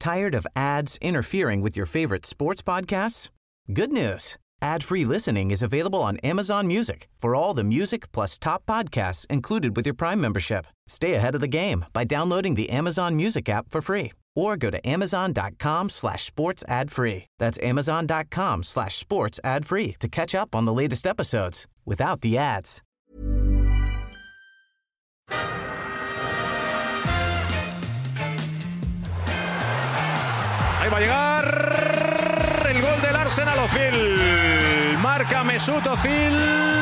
Tired of ads interfering with your favorite sports podcasts? Good news. Ad-free listening is available on Amazon Music for all the music plus top podcasts included with your Prime membership. Stay ahead of the game by downloading the Amazon Music app for free or go to amazon.com/sports ad free. That's amazon.com/sports ad free to catch up on the latest episodes without the ads. Ahí va a llegar el gol del Arsenal. Özil marca Mesut Özil.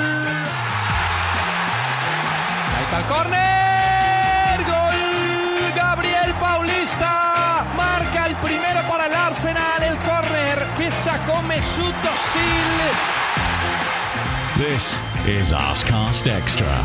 Ahí está el córner. Gol Gabriel Paulista. Marca el primero para el Arsenal. El córner que sacó Mesut Özil. This is Arscast Extra.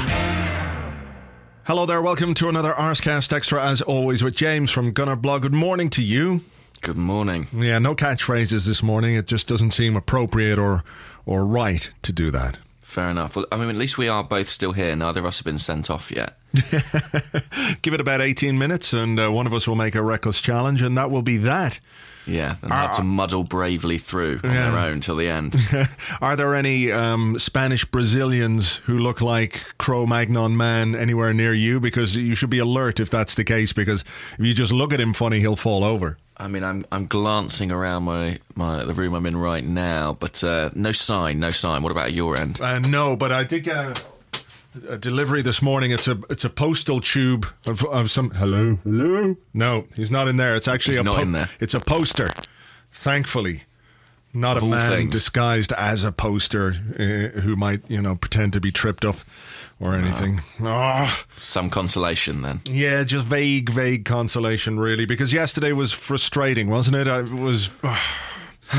Hello there, welcome to another Arscast Extra, as always, with James from Gunner Blog. Good morning to you. Good morning. Yeah, no catchphrases this morning. It just doesn't seem appropriate or right to do that. Fair enough. Well, I mean, at least we are both still here. Neither of us have been sent off yet. Give it about 18 minutes and one of us will make a reckless challenge, and that will be that. Yeah, and have to muddle bravely through on their own till the end. Are there any Spanish Brazilians who look like Cro-Magnon Man anywhere near you? Because you should be alert if that's the case, because if you just look at him funny, he'll fall over. I mean, I'm glancing around the room I'm in right now, but no sign. What about your end? No, but I did get a delivery this morning. It's a postal tube of some. Hello. No, he's not in there. It's actually in there. It's a poster. Thankfully, not of a man things. disguised as a poster who might pretend to be tripped up or anything. Some consolation then. Yeah, just vague consolation, really, because yesterday was frustrating, wasn't it? It was. That's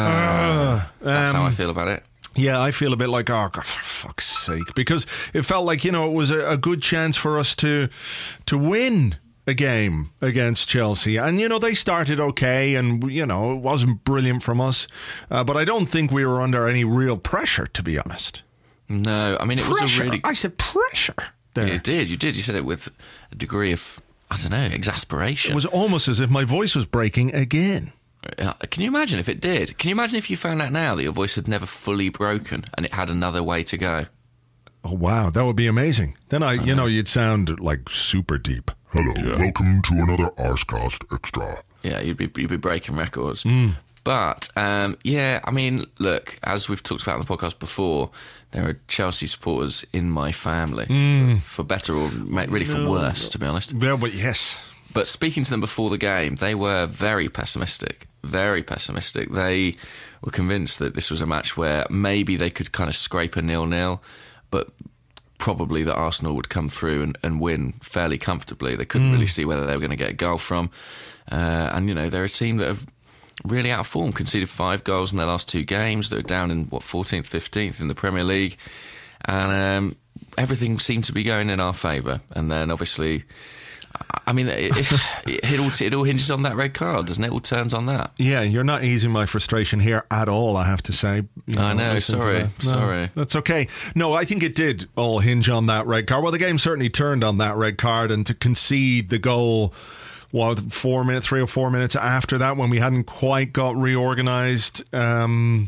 how I feel about it. Yeah, I feel a bit like, oh, God, for fuck's sake, because it felt like, it was a good chance for us to win a game against Chelsea. And, they started okay, and, it wasn't brilliant from us. But I don't think we were under any real pressure, to be honest. No, I mean, it was a really... I said pressure there. You did. You said it with a degree of, I don't know, exasperation. It was almost as if my voice was breaking again. Can you imagine if it did? Can you imagine if you found out now that your voice had never fully broken and it had another way to go? Oh, wow, that would be amazing. Then you'd sound like super deep. Hello, welcome to another Arscast Extra. Yeah, you'd be breaking records. But, I mean, look, as we've talked about on the podcast before, there are Chelsea supporters in my family, for better or really for worse, to be honest. Yeah, but yes. But speaking to them before the game, they were very pessimistic. Very pessimistic. They were convinced that this was a match where maybe they could kind of scrape a 0-0, but probably that Arsenal would come through and win fairly comfortably. They couldn't really see whether they were going to get a goal from. And, they're a team that have really out of form, conceded 5 goals in their last 2 games. They're down in, 14th, 15th in the Premier League. And everything seemed to be going in our favour. And then, obviously... I mean, it all hinges on that red card, doesn't it? It all turns on that. Yeah, you're not easing my frustration here at all, I have to say. I know, sorry. That's okay. No, I think it did all hinge on that red card. Well, the game certainly turned on that red card, and to concede the goal, 3 or 4 minutes after that, when we hadn't quite got reorganised. There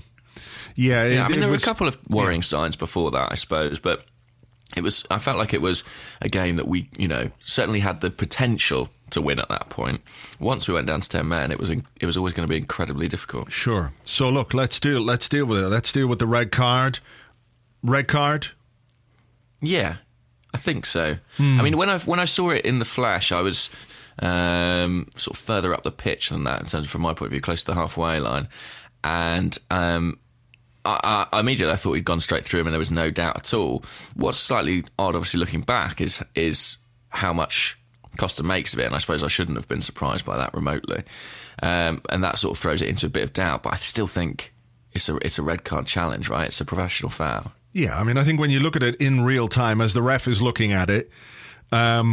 were a couple of worrying signs before that, I suppose, but... I felt like it was a game that we, certainly had the potential to win at that point. Once we went down to 10 men, it was always going to be incredibly difficult. Sure. So look, let's deal with it. Let's deal with the red card. Red card? Yeah, I think so. I mean, when I saw it in the flash, I was sort of further up the pitch than that in terms of, from my point of view, close to the halfway line, and. I immediately thought he'd gone straight through him and there was no doubt at all. What's slightly odd, obviously, looking back, is how much Costa makes of it, and I suppose I shouldn't have been surprised by that remotely. And that sort of throws it into a bit of doubt, but I still think it's a red card challenge, right? It's a professional foul. Yeah, I mean, I think when you look at it in real time, as the ref is looking at it,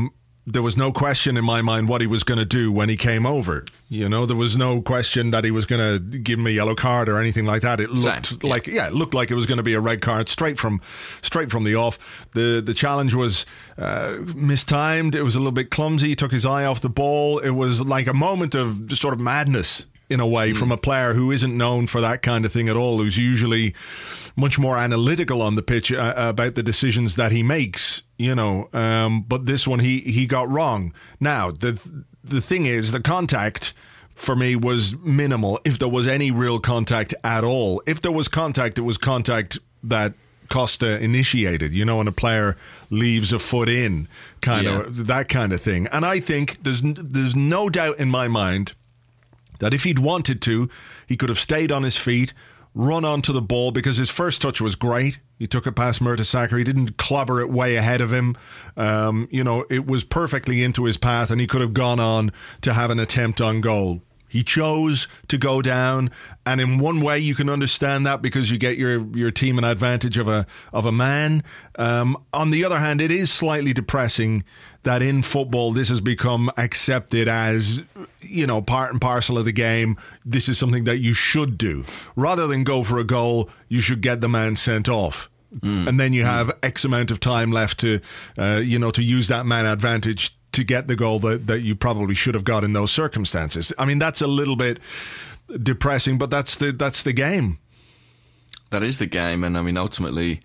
there was no question in my mind what he was going to do when he came over. You know, there was no question that he was going to give him a yellow card or anything like that. It looked it looked like it was going to be a red card straight from the off. The challenge was mistimed. It was a little bit clumsy. He took his eye off the ball. It was like a moment of just sort of madness in a way from a player who isn't known for that kind of thing at all, who's usually much more analytical on the pitch about the decisions that he makes, you know. But this one he got wrong. Now, the thing is, the contact for me was minimal, if there was any real contact at all. If there was contact, it was contact that Costa initiated, you know, and a player leaves a foot in, that kind of thing. And I think there's no doubt in my mind that if he'd wanted to, he could have stayed on his feet, run onto the ball, because his first touch was great. He took it past Mertesacker. He didn't clobber it way ahead of him. You know, it was perfectly into his path, and he could have gone on to have an attempt on goal. He chose to go down, and in one way you can understand that, because you get your team an advantage of a man. On the other hand, it is slightly depressing that in football this has become accepted as, you know, part and parcel of the game. This is something that you should do. Rather than go for a goal, you should get the man sent off. And then you have X amount of time left to use that man advantage to get the goal that you probably should have got in those circumstances. I mean, that's a little bit depressing, but that's the game. That is the game, and I mean, ultimately,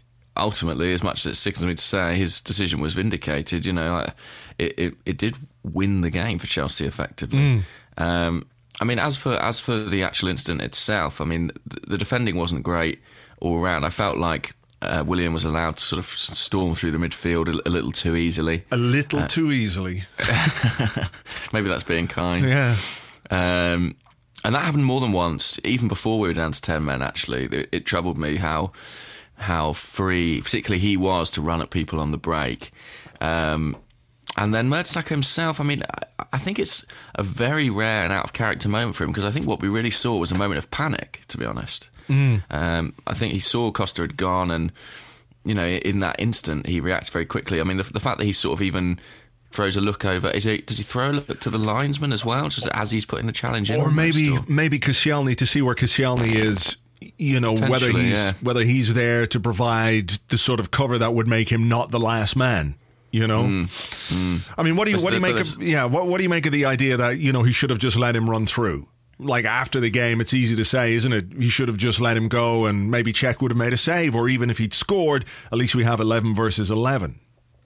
as much as it sickens me to say, his decision was vindicated. You know, it did win the game for Chelsea effectively. I mean, as for the actual incident itself, I mean, the defending wasn't great all round. I felt like Willian was allowed to sort of storm through the midfield a little too easily. A little too easily. Maybe that's being kind. Yeah. And that happened more than once, even before we were down to 10 men, actually. It troubled me how free, particularly he was, to run at people on the break. And then Mertesacker himself, I mean, I think it's a very rare and out-of-character moment for him, because I think what we really saw was a moment of panic, to be honest. I think he saw Costa had gone, and, you know, in that instant he reacts very quickly. I mean, the fact that he sort of even throws a look over, does he throw a look to the linesman as well, just as he's putting the challenge in? Or maybe Koscielny, to see where Koscielny is, you know, whether he's there to provide the sort of cover that would make him not the last man. You know, I mean, what do you make of the idea that, you know, he should have just let him run through? Like, after the game, it's easy to say, isn't it? You should have just let him go, and maybe Cech would have made a save, or even if he'd scored, at least we have 11 versus 11.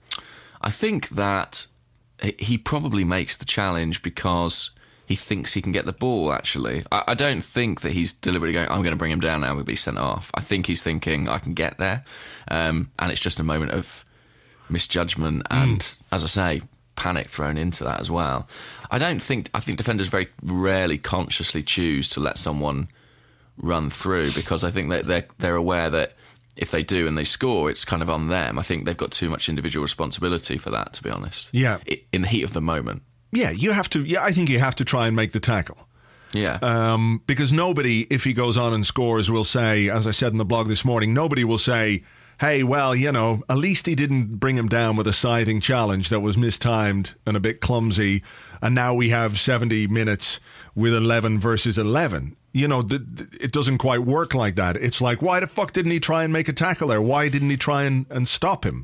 I think that he probably makes the challenge because he thinks he can get the ball, actually. I don't think that he's deliberately going, I'm going to bring him down now, we'll be sent off. I think he's thinking, I can get there. And it's just a moment of misjudgment and, as I say, panic thrown into that as well. I think defenders very rarely consciously choose to let someone run through, because I think that they're aware that if they do and they score, it's kind of on them. I think they've got too much individual responsibility for that, to be honest. Yeah. In the heat of the moment. Yeah, you have to. Yeah, I think you have to try and make the tackle. Yeah. Because nobody, if he goes on and scores, will say, as I said in the blog this morning, nobody will say, hey, well, you know, at least he didn't bring him down with a scything challenge that was mistimed and a bit clumsy, and now we have 70 minutes with 11 versus 11. You know, it doesn't quite work like that. It's like, why the fuck didn't he try and make a tackle there? Why didn't he try and stop him?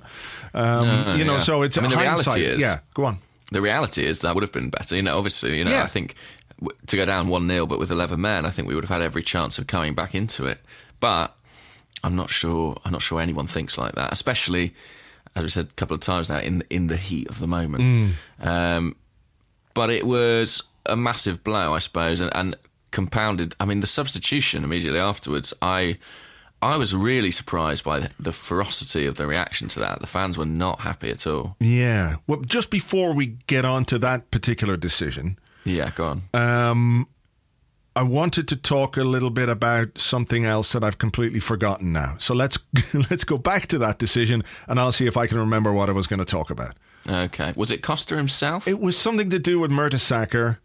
You know, so it's hindsight. Yeah, go on. The reality is that would have been better. You know, obviously, you know, I think to go down 1-0, but with 11 men, I think we would have had every chance of coming back into it. But I'm not sure anyone thinks like that, especially, as we said a couple of times now, in the heat of the moment. But it was a massive blow, I suppose, and compounded. I mean, the substitution immediately afterwards, I was really surprised by the ferocity of the reaction to that. The fans were not happy at all. Yeah. Well, just before we get on to that particular decision, yeah, go on. I wanted to talk a little bit about something else that I've completely forgotten now. So let's go back to that decision, and I'll see if I can remember what I was going to talk about. Okay. Was it Costa himself? It was something to do with Mertesacker,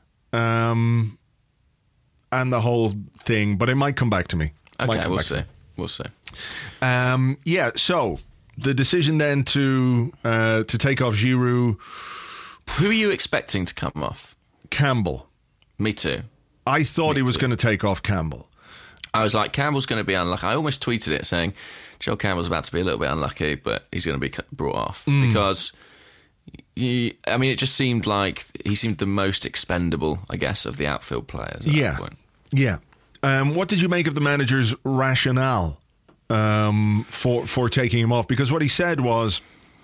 and the whole thing, but it might come back to me. Okay, we'll see. We'll see. Yeah, so the decision then to take off Giroud, Who are you expecting to come off? Campbell. Me too. I thought he was going to take off Campbell. I was like, Campbell's going to be unlucky. I almost tweeted it saying, Joel Campbell's about to be a little bit unlucky, but he's going to be brought off. Because, it just seemed like he seemed the most expendable, I guess, of the outfield players at that point. Yeah. What did you make of the manager's rationale for taking him off? Because what he said was...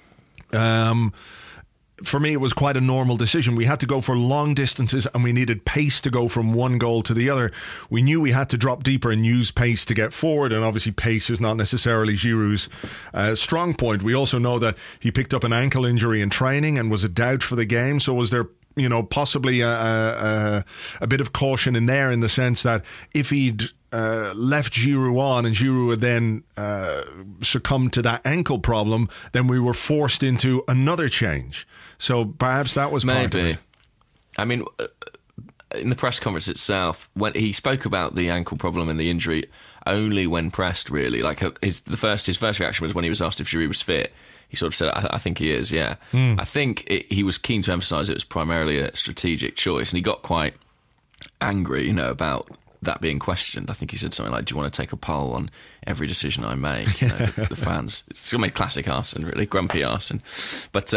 for me, it was quite a normal decision. We had to go for long distances and we needed pace to go from one goal to the other. We knew we had to drop deeper and use pace to get forward, and obviously pace is not necessarily Giroud's strong point. We also know that he picked up an ankle injury in training and was a doubt for the game. So was there, possibly a bit of caution in there, in the sense that if he'd left Giroud on and Giroud had then succumbed to that ankle problem, then we were forced into another change. So perhaps that was part of it. In the press conference itself, when he spoke about the ankle problem and the injury only when pressed, really. Like his first reaction was when he was asked if Giroud was fit. He sort of said, I think he is, yeah. I think he was keen to emphasise it was primarily a strategic choice, and he got quite angry, about that being questioned. I think he said something like, do you want to take a poll on every decision I make? The fans. It's going to be classic Arsene, really, grumpy Arsene. But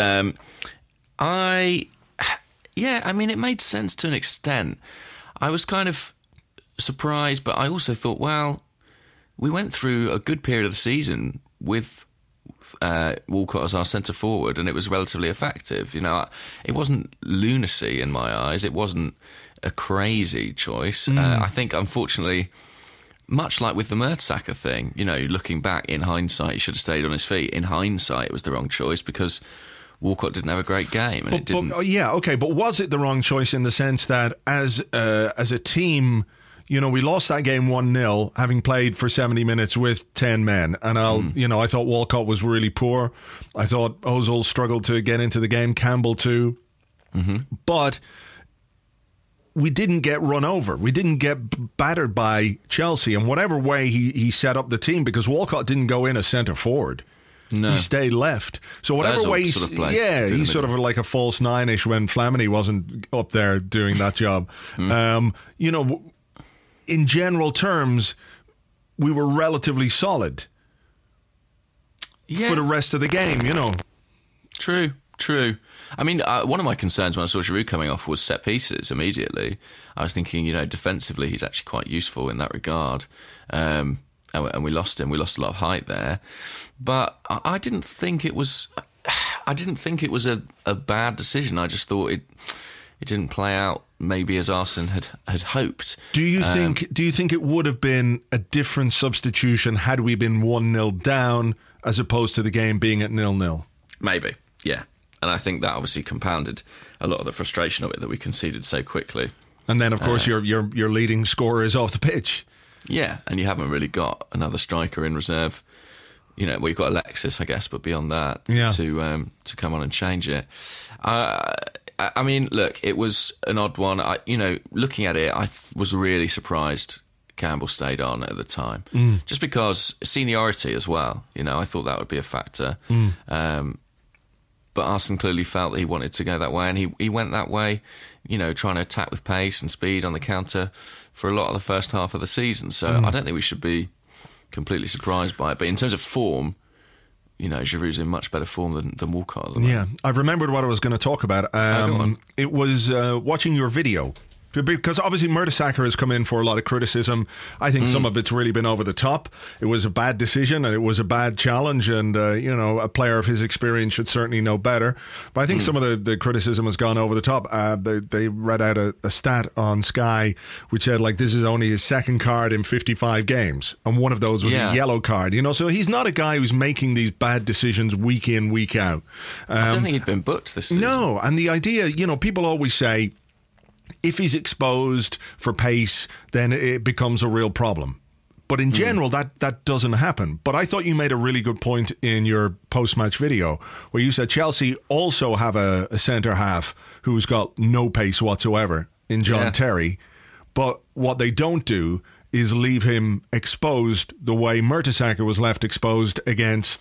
it made sense to an extent. I was kind of surprised, but I also thought, well, we went through a good period of the season with Walcott as our centre forward, and it was relatively effective. It wasn't lunacy in my eyes. It wasn't a crazy choice. I think, unfortunately, much like with the Mertesacker thing, looking back in hindsight, he should have stayed on his feet. In hindsight, it was the wrong choice because Walcott didn't have a great game, and it didn't. But was it the wrong choice in the sense that as a team, we lost that game 1-0, having played for 70 minutes with 10 men, and I thought Walcott was really poor. I thought Ozil struggled to get into the game, Campbell too, but we didn't get run over. We didn't get battered by Chelsea in whatever way he set up the team, because Walcott didn't go in as centre forward. No. He stayed left. So whatever way he's sort of like a false nine-ish when Flamini wasn't up there doing that job. In general terms, we were relatively solid for the rest of the game, True. One of my concerns when I saw Giroud coming off was set pieces immediately. I was thinking, defensively, he's actually quite useful in that regard. And we lost him. We lost a lot of height there. But I didn't think it was a bad decision. I just thought it didn't play out maybe as Arsene had hoped. Do you think it would have been a different substitution had we been 1-0 down as opposed to the game being at 0-0? Maybe, yeah. And I think that obviously compounded a lot of the frustration of it that we conceded so quickly. And then, of course, your leading scorer is off the pitch. Yeah, and you haven't really got another striker in reserve. You've got Alexis, I guess, but beyond that, to come on and change it. Look, it was an odd one. Looking at it, I was really surprised Campbell stayed on at the time, just because seniority as well. I thought that would be a factor. But Arsene clearly felt that he wanted to go that way, and he went that way, trying to attack with pace and speed on the counter for a lot of the first half of the season. So I don't think we should be completely surprised by it. But in terms of form, Giroud's in much better form than Walcott. Yeah, I've remembered what I was going to talk about. It was watching your video. Because obviously Mertesacker has come in for a lot of criticism. I think some of it's really been over the top. It was a bad decision and it was a bad challenge, and a player of his experience should certainly know better. But I think some of the criticism has gone over the top. They read out a stat on Sky which said, this is only his second card in 55 games, and one of those was a yellow card. So he's not a guy who's making these bad decisions week in, week out. I don't think he'd been booked this season. No, and the idea, people always say, if he's exposed for pace, then it becomes a real problem. But in general, that doesn't happen. But I thought you made a really good point in your post-match video where you said Chelsea also have a centre-half who's got no pace whatsoever in John Terry. But what they don't do is leave him exposed the way Mertesacker was left exposed against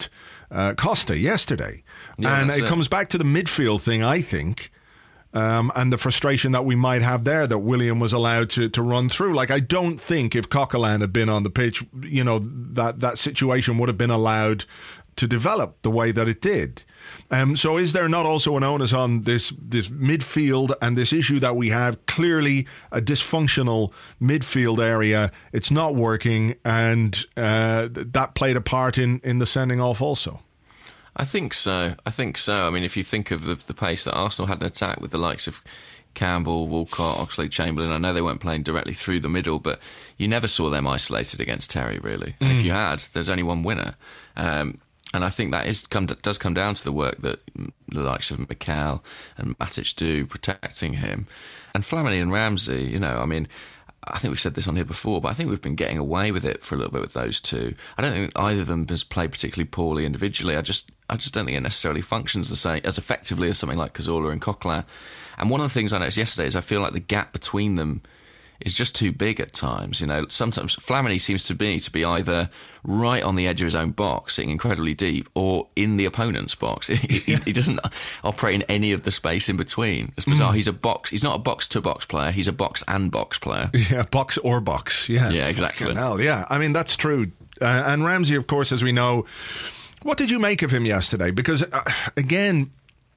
Costa yesterday. Yeah, and it comes back to the midfield thing, I think. And the frustration that we might have there that Willian was allowed to run through. Like, I don't think if Coquelin had been on the pitch, that situation would have been allowed to develop the way that it did. So is there not also an onus on this midfield and this issue that we have? Clearly a dysfunctional midfield area. It's not working, and that played a part in the sending off also. I think so. I mean, if you think of the pace that Arsenal had an attack with the likes of Campbell, Walcott, Oxlade-Chamberlain, I know they weren't playing directly through the middle, but you never saw them isolated against Terry, really. And if you had, there's only one winner. And I think that does come down to the work that the likes of Mikel and Matic do protecting him. And Flamini and Ramsey, I mean, I think we've said this on here before, but I think we've been getting away with it for a little bit with those two. I don't think either of them has played particularly poorly individually. I just don't think it necessarily functions the same as effectively as something like Cazorla and Coquelin. And one of the things I noticed yesterday is I feel like the gap between them is just too big at times. Sometimes Flamini seems to be either right on the edge of his own box, sitting incredibly deep, or in the opponent's box. He doesn't operate in any of the space in between. It's bizarre. He's not a box-to-box player. He's a box-and-box player. Yeah, box or box. Yeah, exactly. Hell, yeah, I mean, that's true. And Ramsey, of course, as we know, what did you make of him yesterday? Because, again,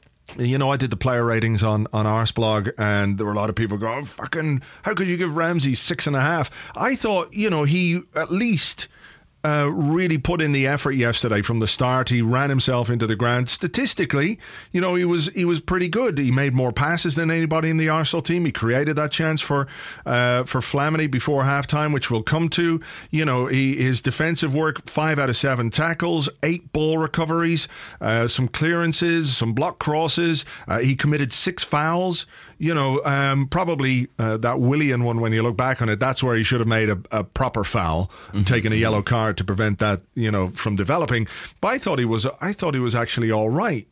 I did the player ratings on Arseblog, and there were a lot of people going, how could you give Ramsey 6.5? I thought, he at least really put in the effort yesterday from the start. He ran himself into the ground. Statistically, he was pretty good. He made more passes than anybody in the Arsenal team. He created that chance for Flamini before halftime, which we'll come to. His defensive work, 5 out of 7 tackles, 8 ball recoveries, some clearances, some block crosses. He committed 6 fouls. Probably that Willian one, when you look back on it, that's where he should have made a proper foul, taken a yellow card to prevent that, from developing. But I thought he was actually all right.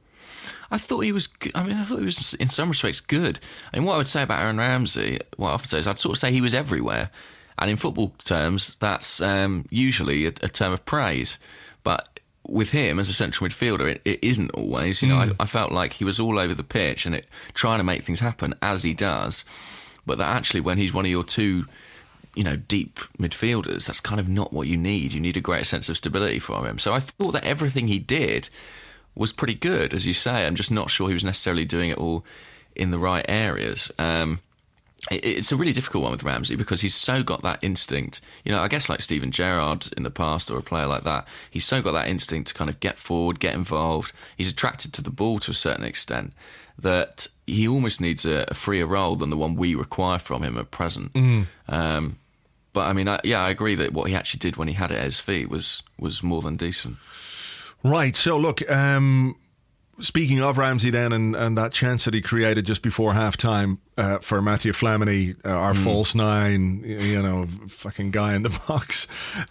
I thought he was good. I mean, I thought he was in some respects good. I mean, what I would say about Aaron Ramsey, what I often say is I'd sort of say he was everywhere. And in football terms, that's usually a term of praise. But with him as a central midfielder, it isn't always. I felt like he was all over the pitch and trying to make things happen as he does. But that actually, when he's one of your two, deep midfielders, that's kind of not what you need. You need a greater sense of stability from him. So I thought that everything he did was pretty good, as you say. I'm just not sure he was necessarily doing it all in the right areas. It's a really difficult one with Ramsey because he's so got that instinct. I guess like Steven Gerrard in the past, or a player like that, he's so got that instinct to kind of get forward, get involved. He's attracted to the ball to a certain extent that he almost needs a freer role than the one we require from him at present. But I mean, I agree that what he actually did when he had it at his feet was more than decent. Right. So look, speaking of Ramsey then and that chance that he created just before halftime for Matthew Flamini, our false nine, fucking guy in the box.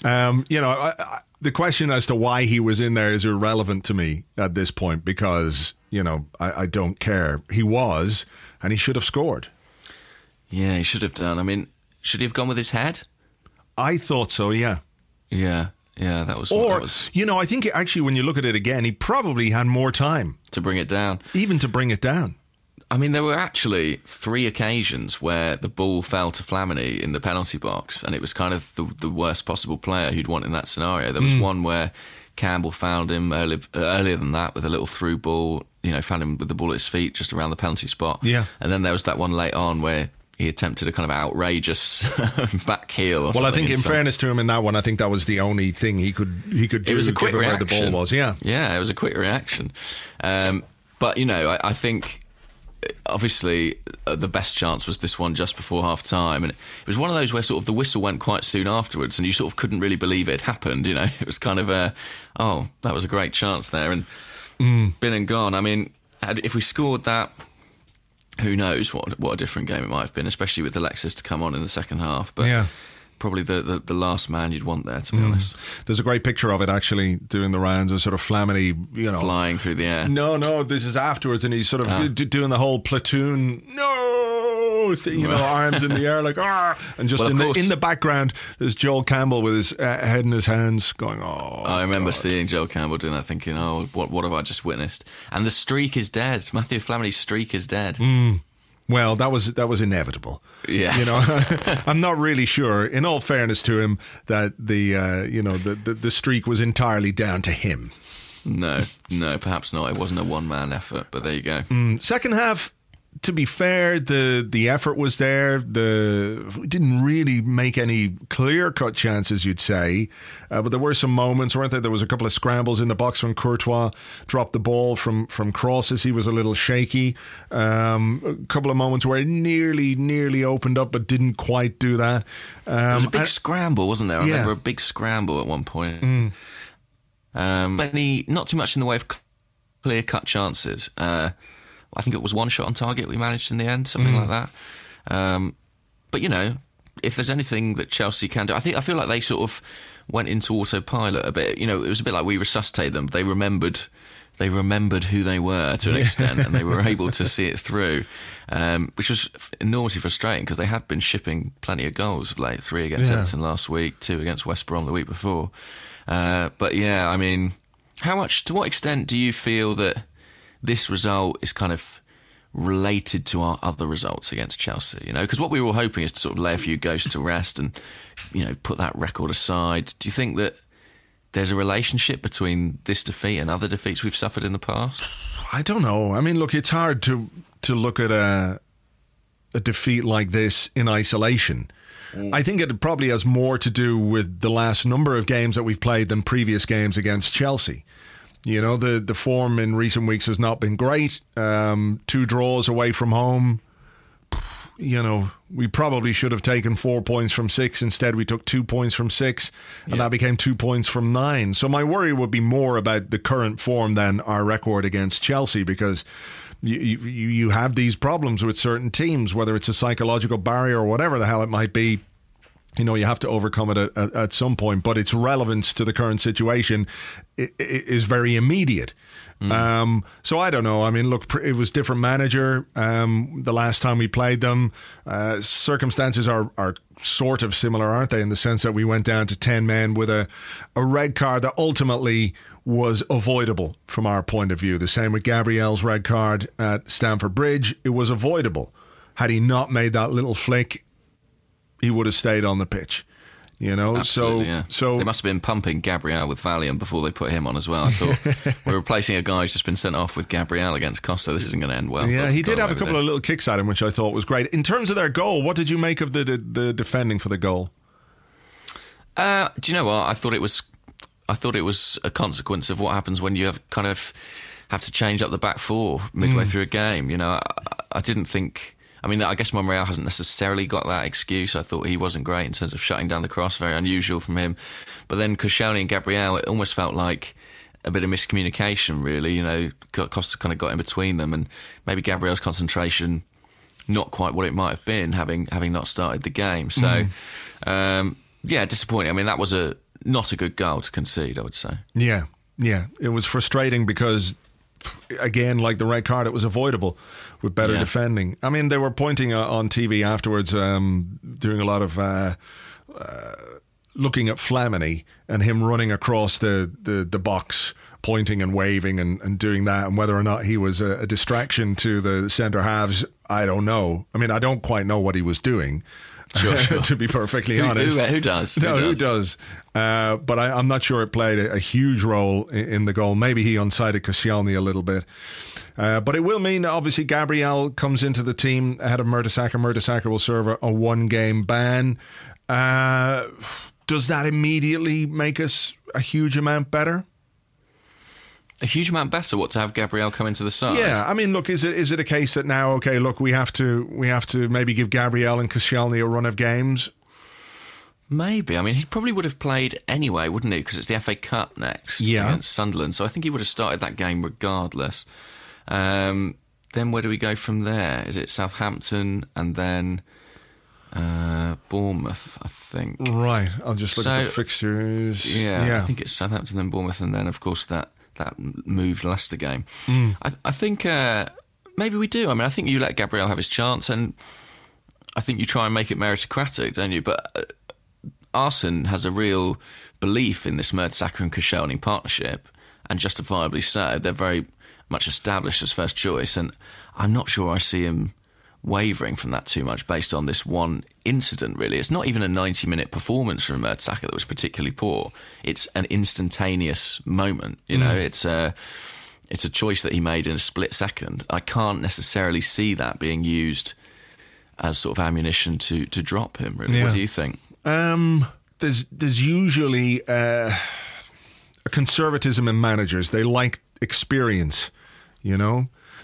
The question as to why he was in there is irrelevant to me at this point because, I don't care. He was, and he should have scored. Yeah, he should have done. I mean, should he have gone with his head? I thought so, yeah. Yeah. Yeah, that was... I think actually when you look at it again, he probably had more time. To bring it down. Even to bring it down. I mean, there were actually 3 occasions where the ball fell to Flamini in the penalty box, and it was kind of the worst possible player who'd want in that scenario. There was one where Campbell found him earlier than that with a little through ball, found him with the ball at his feet just around the penalty spot. Yeah. And then there was that one late on where he attempted a kind of outrageous back heel. Or well, I think in fairness to him in that one, I think that was the only thing he could do. It was a quick reaction. Where the ball was, yeah. Yeah, it was a quick reaction. But, I think obviously the best chance was this one just before half-time. And it was one of those where sort of the whistle went quite soon afterwards and you sort of couldn't really believe it had happened, It was kind of that was a great chance there. And been and gone. I mean, if we scored that, who knows what a different game it might have been, especially with Alexis to come on in the second half. But yeah, probably the last man you'd want there, to be honest. There's a great picture of it actually doing the rounds of sort of Flamini, flying through the air. No, this is afterwards, and he's sort of doing the whole platoon both, arms in the air like, "Arr!" And just in the background, there's Joel Campbell with his head in his hands going, "Oh." I remember seeing Joel Campbell doing that, thinking, "Oh, what have I just witnessed?" And the streak is dead. Matthew Flamini's streak is dead. Well, that was inevitable. Yes. I'm not really sure, in all fairness to him, that the streak was entirely down to him. No, perhaps not. It wasn't a one-man effort, but there you go. Second half, to be fair, the effort was there. We didn't really make any clear-cut chances, you'd say. But there were some moments, weren't there? There was a couple of scrambles in the box when Courtois dropped the ball from crosses. He was a little shaky. A couple of moments where it nearly opened up, but didn't quite do that. There was a big scramble, wasn't there? I remember a big scramble at one point. Not too much in the way of clear-cut chances. I think it was one shot on target we managed in the end, something like that. But if there's anything that Chelsea can do, I feel like they sort of went into autopilot a bit. It was a bit like we resuscitated them. They remembered who they were to an extent, and they were able to see it through, which was enormously frustrating because they had been shipping plenty of goals of late. 3 against Everton last week, 2 against West Brom the week before. But yeah, I mean, to what extent do you feel that this result is kind of related to our other results against Chelsea? Because what we were all hoping is to sort of lay a few ghosts to rest and, put that record aside. Do you think that there's a relationship between this defeat and other defeats we've suffered in the past? I don't know. I mean, look, it's hard to look at a defeat like this in isolation. I think it probably has more to do with the last number of games that we've played than previous games against Chelsea. The form in recent weeks has not been great. 2 draws away from home. We probably should have taken 4 points from 6. Instead, we took 2 points from 6, and that became 2 points from 9. So my worry would be more about the current form than our record against Chelsea, because you have these problems with certain teams, whether it's a psychological barrier or whatever the hell it might be. You have to overcome it at some point, but its relevance to the current situation is very immediate. So I don't know. I mean, look, it was different manager the last time we played them. Circumstances are sort of similar, aren't they, in the sense that we went down to 10 men with a red card that ultimately was avoidable from our point of view. The same with Gabriel's red card at Stamford Bridge. It was avoidable. Had he not made that little flick, he would have stayed on the pitch. Absolutely, so they must have been pumping Gabriel with Valiant before they put him on as well. I thought we're replacing a guy who's just been sent off with Gabriel against Costa. This isn't going to end well. Yeah, he did have a couple of little kicks at him, which I thought was great. In terms of their goal, what did you make of the defending for the goal? Do you know what? I thought it was a consequence of what happens when you have to change up the back four midway through a game. I didn't think. I mean, I guess Monreal hasn't necessarily got that excuse. I thought he wasn't great in terms of shutting down the cross, very unusual from him. But then Koscielny and Gabriel, it almost felt like a bit of miscommunication, really. Costa kind of got in between them, and maybe Gabriel's concentration not quite what it might have been, having not started the game. So, disappointing. I mean, that was not a good goal to concede, I would say. Yeah. It was frustrating because, again, like the red card, it was avoidable with better defending. I mean, they were pointing on TV afterwards, doing a lot of looking at Flamini and him running across the box, pointing and waving and doing that, and whether or not he was a distraction to the centre halves, I don't know. I mean, I don't quite know what he was doing. Sure. To be perfectly honest. Who does? Who does? But I'm not sure it played a huge role in the goal. Maybe he unsided Koscielny a little bit. But it will mean, obviously, Gabriel comes into the team ahead of Mertesacker. Mertesacker will serve a 1-game ban. Does that immediately make us a huge amount better? A huge amount better, to have Gabriel come into the side? Yeah, I mean, look, is it a case that now, okay, look, we have to maybe give Gabriel and Koscielny a run of games? Maybe. I mean, he probably would have played anyway, wouldn't he? Because it's the FA Cup next against Sunderland. So I think he would have started that game regardless. Then where do we go from there? Is it Southampton and then Bournemouth, I think? Right. I'll just look at the fixtures. Yeah, I think it's Southampton, then Bournemouth, and then, of course, that moved Leicester game. I think maybe we do. I mean, I think you let Gabriel have his chance, and I think you try and make it meritocratic, don't you? But Arsene has a real belief in this Mertesacker and Koscielny partnership, and justifiably so. They're very much established as first choice, and I'm not sure I see him wavering from that too much based on this one incident, really. It's not even a 90-minute performance from Mertesacker that was particularly poor. It's an instantaneous moment, you know. It's a choice that he made in a split second. I can't necessarily see that being used as sort of ammunition to drop him, really. Yeah. What do you think? There's usually a conservatism in managers. They like experience, you know?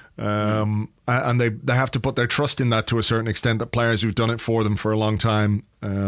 And they have to put their trust in that to a certain extent, that players who've done it for them for a long time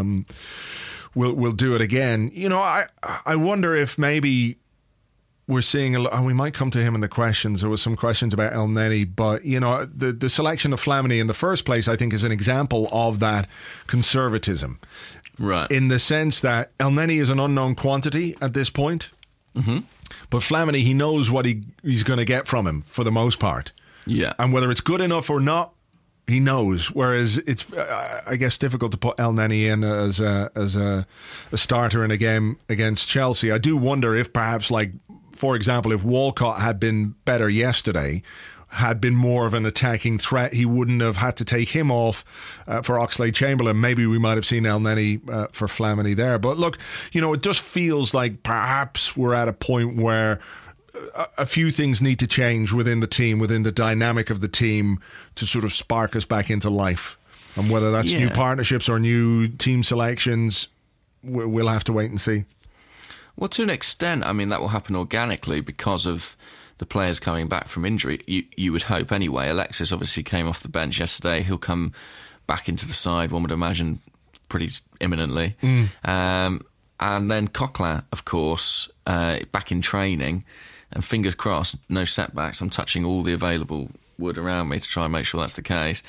will do it again. You know, I wonder if maybe we're seeing and we might come to him in the questions. There was some questions about El Neni, but you know, the selection of Flamini in the first place, I think, is an example of that conservatism, right? In the sense that El Neni is an unknown quantity at this point, but Flamini, he knows what he's going to get from him for the most part. Yeah, and whether it's good enough or not, he knows. Whereas it's, I guess, difficult to put El Neni in as a starter in a game against Chelsea. I do wonder if perhaps, like, for example, if Walcott had been better yesterday, had been more of an attacking threat, he wouldn't have had to take him off for Oxlade-Chamberlain. Maybe we might have seen El Neni for Flamini there. But look, you know, it just feels like perhaps we're at a point where a few things need to change within the team, within the dynamic of the team, to sort of spark us back into life. And whether that's new partnerships or new team selections, we'll have to wait and see. Well, to an extent, I mean, that will happen organically because of the players coming back from injury. You would hope anyway. Alexis obviously came off the bench yesterday. He'll come back into the side, one would imagine, pretty imminently. And then Coquelin, of course, back in training. And fingers crossed, no setbacks. I'm touching all the available wood around me to try and make sure that's the case.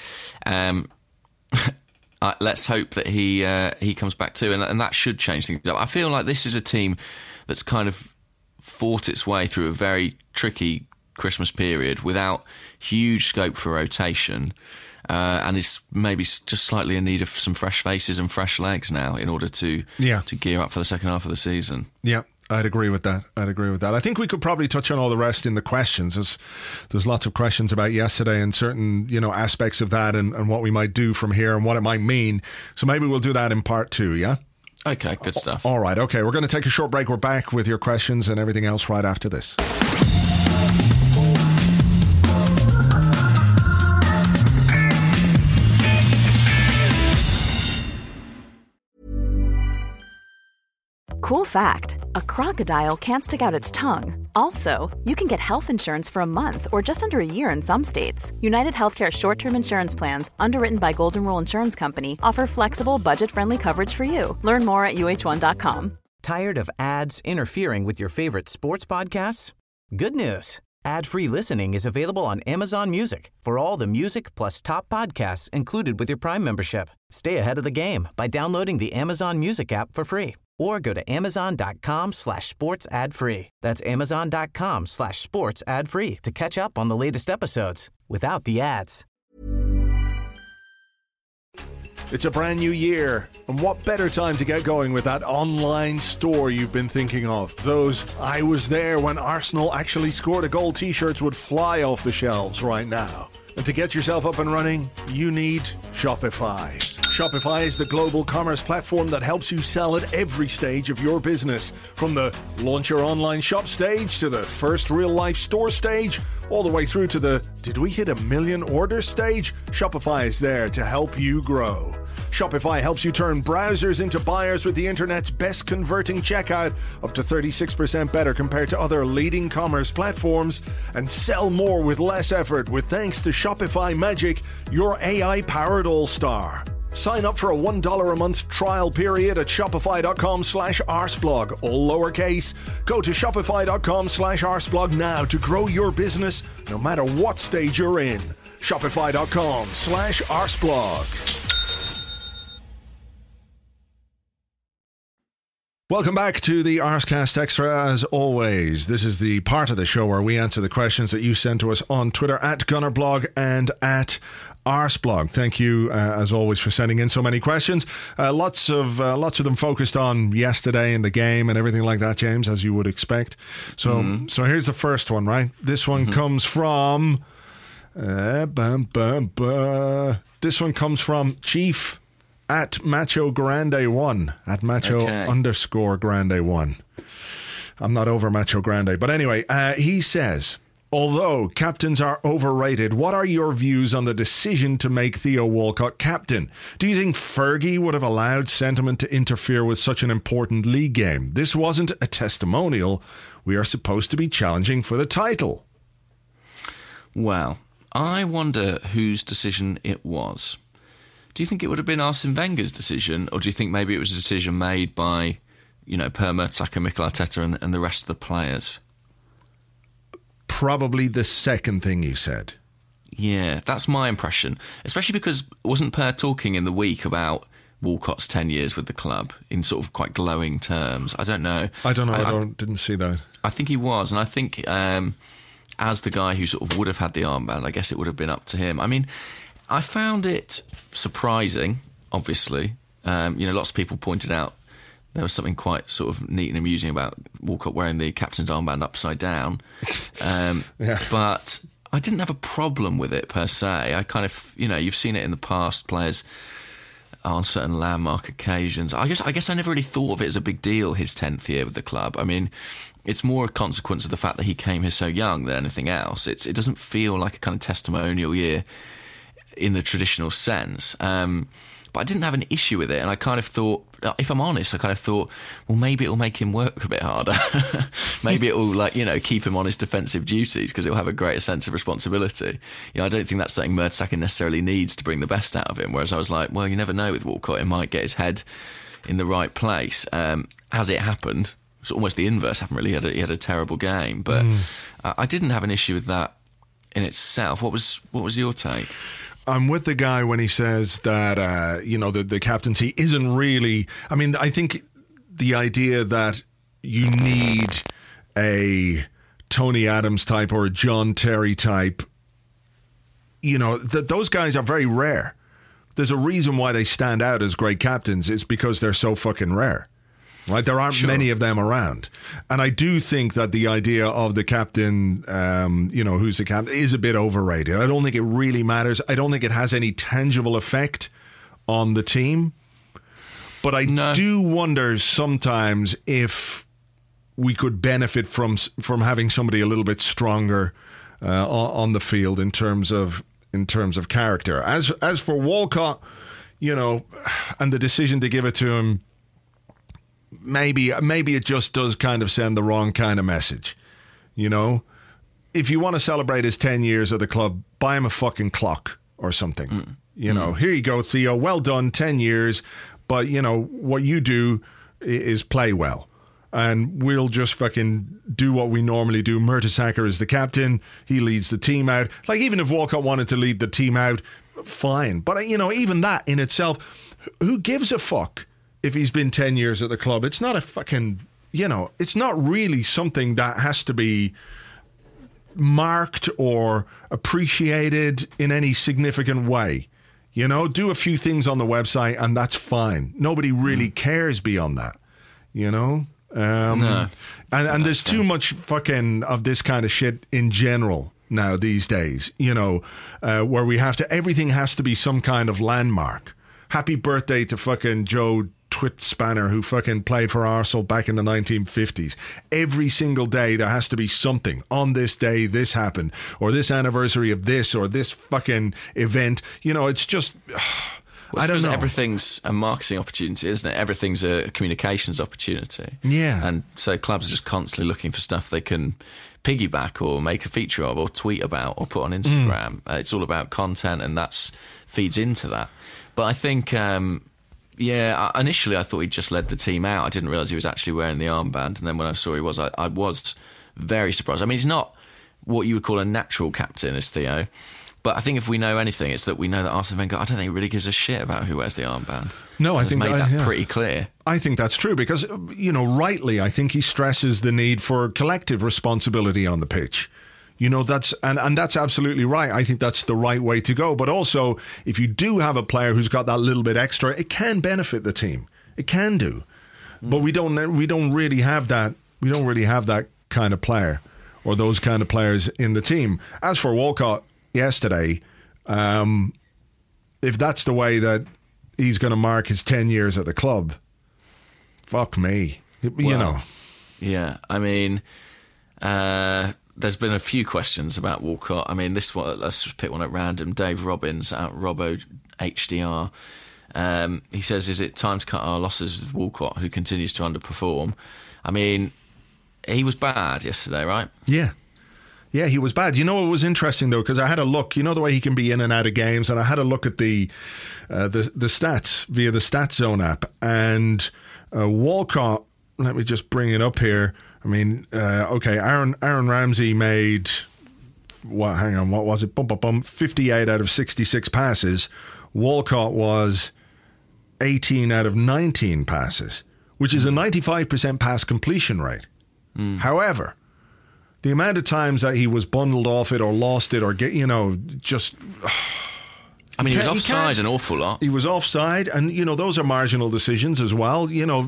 Let's hope that he comes back too, and that should change things up. I feel like this is a team that's kind of fought its way through a very tricky Christmas period without huge scope for rotation, and is maybe just slightly in need of some fresh faces and fresh legs now in order to gear up for the second half of the season. Yeah. I'd agree with that. I think we could probably touch on all the rest in the questions. There's lots of questions about yesterday and certain, you know, aspects of that and what we might do from here and what it might mean. So maybe we'll do that in part 2, yeah? Okay, good stuff. All right, okay. We're going to take a short break. We're back with your questions and everything else right after this. Cool fact, a crocodile can't stick out its tongue. Also, you can get health insurance for a month or just under a year in some states. United Healthcare short-term insurance plans, underwritten by Golden Rule Insurance Company, offer flexible, budget-friendly coverage for you. Learn more at uh1.com. Tired of ads interfering with your favorite sports podcasts? Good news. Ad-free listening is available on Amazon Music for all the music plus top podcasts included with your Prime membership. Stay ahead of the game by downloading the Amazon Music app for free. Or go to amazon.com/sports ad free. That's amazon.com/sports ad free to catch up on the latest episodes without the ads. It's a brand new year, and what better time to get going with that online store you've been thinking of? Those "I was there when Arsenal actually scored a goal" t-shirts would fly off the shelves right now. And to get yourself up and running, you need Shopify. Shopify is the global commerce platform that helps you sell at every stage of your business. From the launch your online shop stage to the first real-life store stage, all the way through to the "did we hit 1 million orders" stage, Shopify is there to help you grow. Shopify helps you turn browsers into buyers with the internet's best converting checkout, up to 36% better compared to other leading commerce platforms, and sell more with less effort with thanks to Shopify Magic, your AI-powered all-star. Sign up for a $1 a month trial period at shopify.com/arseblog, all lowercase. Go to shopify.com/arseblog now to grow your business no matter what stage you're in. Shopify.com/arseblog. Welcome back to the Arsecast Extra. As always, this is the part of the show where we answer the questions that you send to us on Twitter at GunnerBlog and at Arsblog. Thank you, as always, for sending in so many questions. Lots of them focused on yesterday and the game and everything like that, James, as you would expect. So here's the first one, right? This one comes from... This one comes from Chief at Macho Grande 1, at Macho _ Grande 1. I'm not over Macho Grande. But anyway, he says... Although captains are overrated, what are your views on the decision to make Theo Walcott captain? Do you think Fergie would have allowed sentiment to interfere with such an important league game? This wasn't a testimonial. We are supposed to be challenging for the title. Well, I wonder whose decision it was. Do you think it would have been Arsene Wenger's decision, or do you think maybe it was a decision made by, Per Mertesacker, Mikel Arteta and the rest of the players? Probably the second thing you said. Yeah, that's my impression. Especially because wasn't Per talking in the week about Walcott's 10 years with the club in sort of quite glowing terms? I don't know. I didn't see that. I think he was, and I think as the guy who sort of would have had the armband, I guess it would have been up to him. I mean, I found it surprising, obviously. Lots of people pointed out there was something quite sort of neat and amusing about Walcott wearing the captain's armband upside down. But I didn't have a problem with it per se. I kind of, you've seen it in the past, players on certain landmark occasions. I guess I never really thought of it as a big deal, his 10th year with the club. I mean, it's more a consequence of the fact that he came here so young than anything else. It doesn't feel like a kind of testimonial year in the traditional sense. But I didn't have an issue with it, and I kind of thought, if I'm honest, well, maybe it'll make him work a bit harder. Maybe it will, keep him on his defensive duties because it'll have a greater sense of responsibility. I don't think that's something Mertesacker necessarily needs to bring the best out of him. Whereas I was like, well, you never know with Walcott; he might get his head in the right place. As it happened, it's almost the inverse happened. Really, he had a terrible game, but I didn't have an issue with that in itself. What was your take? I'm with the guy when he says that, the captaincy isn't really... I mean, I think the idea that you need a Tony Adams type or a John Terry type, those guys are very rare. There's a reason why they stand out as great captains. It's because they're so fucking rare. Right, there aren't many of them around, and I do think that the idea of the captain, who's the captain, is a bit overrated. I don't think it really matters. I don't think it has any tangible effect on the team. But I do wonder sometimes if we could benefit from having somebody a little bit stronger on the field in terms of character. As for Walcott, and the decision to give it to him. Maybe it just does kind of send the wrong kind of message. If you want to celebrate his 10 years of the club, buy him a fucking clock or something. Here you go, Theo, well done, 10 years. But, what you do is play well. And we'll just fucking do what we normally do. Mertesacker is the captain. He leads the team out. Like, even if Walcott wanted to lead the team out, fine. But, even that in itself, who gives a fuck? If he's been 10 years at the club, it's not a fucking, it's not really something that has to be marked or appreciated in any significant way. Do a few things on the website and that's fine. Nobody really cares beyond that, No. And there's too much fucking of this kind of shit in general now these days, where everything has to be some kind of landmark. Happy birthday to fucking Joe Twit Spanner, who fucking played for Arsenal back in the 1950s. Every single day there has to be something. On this day, this happened, or this anniversary of this, or this fucking event. It's just... I don't know. Everything's a marketing opportunity, isn't it? Everything's a communications opportunity. Yeah. And so clubs are just constantly looking for stuff they can piggyback or make a feature of or tweet about or put on Instagram. It's all about content, and that feeds into that. But I think... initially I thought he'd just led the team out. I didn't realise he was actually wearing the armband. And then when I saw he was, I was very surprised. I mean, he's not what you would call a natural captain, is Theo. But I think if we know anything, it's that we know that Arsene Wenger, I don't think he really gives a shit about who wears the armband. No, I think made that pretty clear. I think that's true because, rightly, I think he stresses the need for collective responsibility on the pitch. That's and that's absolutely right. I think that's the right way to go. But also, if you do have a player who's got that little bit extra, it can benefit the team. It can do. But we don't really have that. We don't really have that kind of player or those kind of players in the team. As for Walcott yesterday, if that's the way that he's going to mark his 10 years at the club, fuck me. Yeah, I mean, there's been a few questions about Walcott. I mean, this one, let's just pick one at random. Dave Robbins at Robbo HDR. He says, is it time to cut our losses with Walcott, who continues to underperform? I mean, he was bad yesterday, right? Yeah. Yeah, he was bad. You know what was interesting, though, because I had a look. You know the way he can be in and out of games, and I had a look at the stats via the Stats Zone app. And Walcott, let me just bring it up here. I mean, okay, Aaron Ramsey made, what was it? 58 out of 66 passes. Walcott was 18 out of 19 passes, which is a 95% pass completion rate. However, the amount of times that he was bundled off it or lost it or just... I mean, he was offside an awful lot. He was offside, and, those are marginal decisions as well.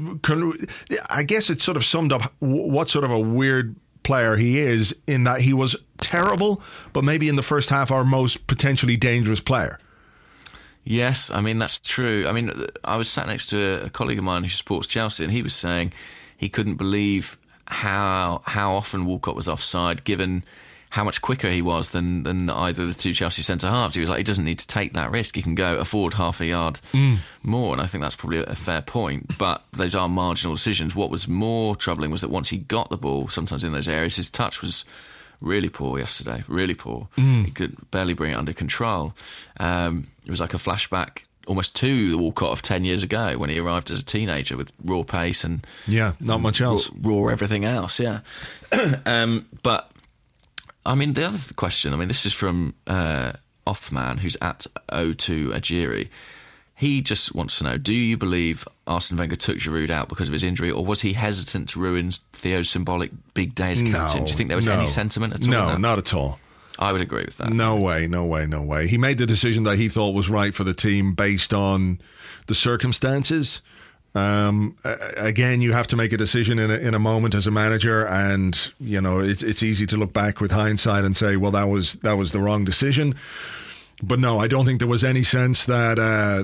I guess it sort of summed up what sort of a weird player he is, in that he was terrible, but maybe in the first half our most potentially dangerous player. Yes, I mean, that's true. I mean, I was sat next to a colleague of mine who supports Chelsea, and he was saying he couldn't believe how often Walcott was offside, given how much quicker he was than either of the two Chelsea centre-halves. He was like, he doesn't need to take that risk. He can go afford half a yard more, and I think that's probably a fair point. But those are marginal decisions. What was more troubling was that once he got the ball, sometimes in those areas, his touch was really poor yesterday, really poor. He could barely bring it under control. It was like a flashback almost to the Walcott of 10 years ago when he arrived as a teenager with raw pace and... Yeah, not much else. Raw everything else, yeah. But, I mean, the other question, I mean, this is from Othman, who's at O2 Ajiri. He just wants to know, do you believe Arsene Wenger took Giroud out because of his injury, or was he hesitant to ruin Theo's symbolic big day as captain? Do you think there was any sentiment at all? No, not at all. I would agree with that. No way. He made the decision that he thought was right for the team based on the circumstances. Again, you have to make a decision in a moment as a manager, and it's easy to look back with hindsight and say, well, that was the wrong decision. But no, I don't think there was any sense that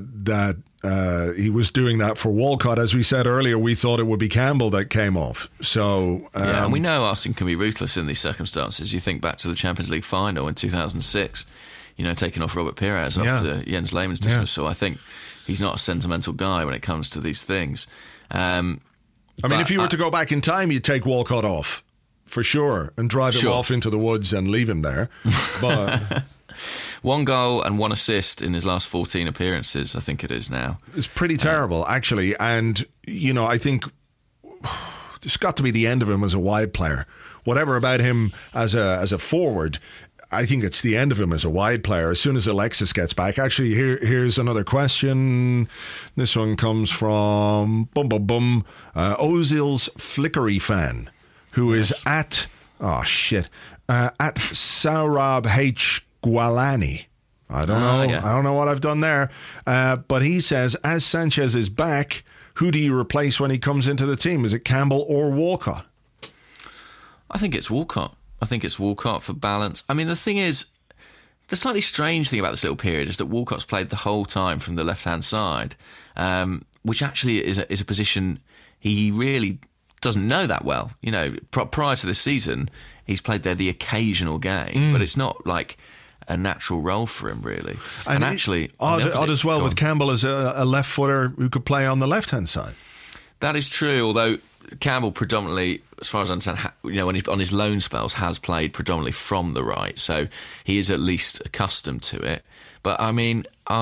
he was doing that for Walcott. As we said earlier, we thought it would be Campbell that came off. So yeah, and we know Arsene can be ruthless in these circumstances. You think back to the Champions League final in 2006, taking off Robert Pires after Jens Lehmann's dismissal. I think he's not a sentimental guy when it comes to these things. I mean, if you were to go back in time, you'd take Walcott off for sure and drive him off into the woods and leave him there. But... 1 goal and 1 assist in his last 14 appearances, I think it is now. It's pretty terrible, actually. And, I think it's got to be the end of him as a wide player. Whatever about him as a forward, I think it's the end of him as a wide player. As soon as Alexis gets back. Actually, here's another question. This one comes from Ozil's Flickery fan, who is at Saurabh H. Gualani. I don't know. Yeah. I don't know what I've done there. But he says, as Sanchez is back, who do you replace when he comes into the team? Is it Campbell or Walcott? I think it's Walcott. For balance. I mean, the thing is, the slightly strange thing about this little period is that Walcott's played the whole time from the left-hand side, which actually is a position he really doesn't know that well. Prior to this season, he's played there the occasional game, but it's not like a natural role for him, really. And actually... Odd as well with Campbell as a left footer who could play on the left-hand side. That is true, although Campbell predominantly, as far as I understand, on his loan spells, has played predominantly from the right, so he is at least accustomed to it. But, I mean,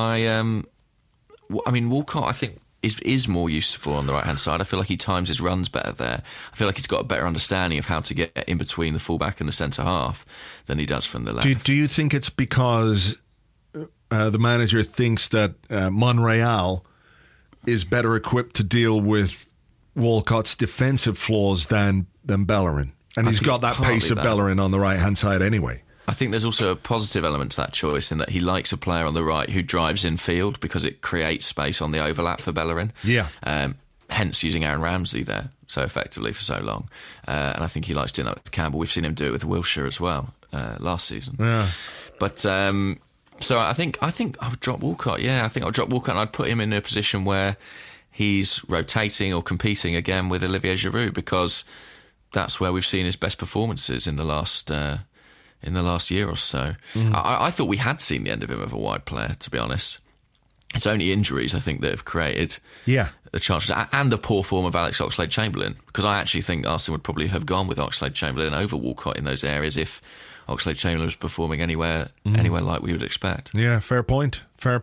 Walcott, I think, is more useful on the right-hand side. I feel like he times his runs better there. I feel like he's got a better understanding of how to get in between the fullback and the centre-half than he does from the left. Do you think it's because the manager thinks that Monreal is better equipped to deal with Walcott's defensive flaws than Bellerin? And he's got that pace of Bellerin on the right-hand side anyway. I think there's also a positive element to that choice in that he likes a player on the right who drives in field because it creates space on the overlap for Bellerin. Yeah. Hence using Aaron Ramsey there so effectively for so long. And I think he likes doing that with Campbell. We've seen him do it with Wilshere as well last season. Yeah. But so I think I would drop Walcott. Yeah, I think I would drop Walcott and I'd put him in a position where he's rotating or competing again with Olivier Giroud, because that's where we've seen his best performances in the last year or so. I thought we had seen the end of him as a wide player, to be honest. It's only injuries, I think, that have created the chances, and the poor form of Alex Oxlade-Chamberlain, because I actually think Arsenal would probably have gone with Oxlade-Chamberlain over Walcott in those areas if Oxlade-Chamberlain was performing anywhere like we would expect. Yeah, fair point.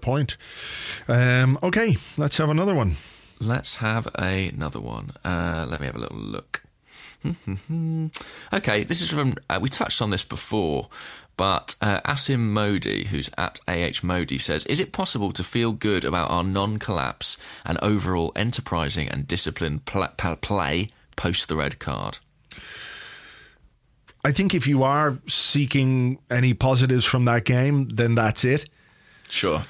Okay, let's have another one. Let me have a little look. Okay, this is from, we touched on this before, but Asim Modi, who's at AH Modi, says, is it possible to feel good about our non-collapse and overall enterprising and disciplined play post the red card? I think if you are seeking any positives from that game, then that's it. Sure.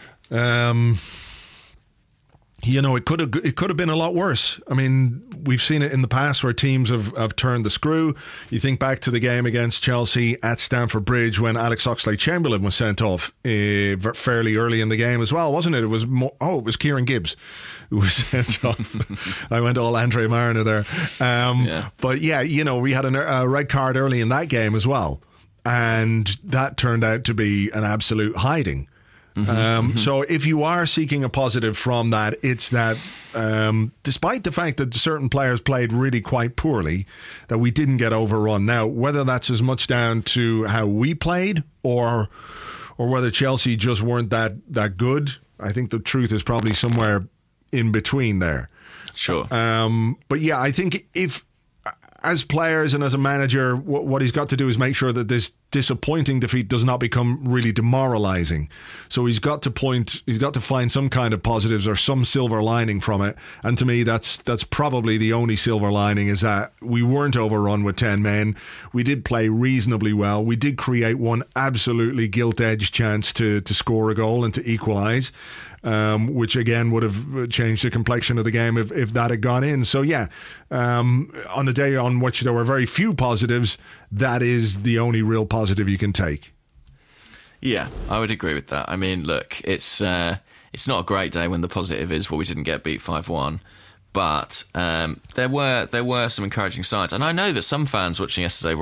It could have been a lot worse. I mean, we've seen it in the past where teams have turned the screw. You think back to the game against Chelsea at Stamford Bridge when Alex Oxlade-Chamberlain was sent off fairly early in the game as well, wasn't it? It was Kieran Gibbs who was sent off. I went all Andre Mariner there. But yeah, we had a red card early in that game as well, and that turned out to be an absolute hiding. So if you are seeking a positive from that, it's that despite the fact that certain players played really quite poorly, that we didn't get overrun. Now, whether that's as much down to how we played or whether Chelsea just weren't that good, I think the truth is probably somewhere in between there. Sure. But yeah, I think if, as players and as a manager, what he's got to do is make sure that this disappointing defeat does not become really demoralising. So he's got to find some kind of positives or some silver lining from it. And to me, that's probably the only silver lining, is that we weren't overrun with 10 men. We did play reasonably well. We did create one absolutely gilt-edged chance to score a goal and to equalise. Which again would have changed the complexion of the game if that had gone in. So yeah, on the day on which there were very few positives, that is the only real positive you can take. Yeah, I would agree with that. I mean, look, it's not a great day when the positive is, well, we didn't get beat 5-1. But there were some encouraging signs, and I know that some fans watching yesterday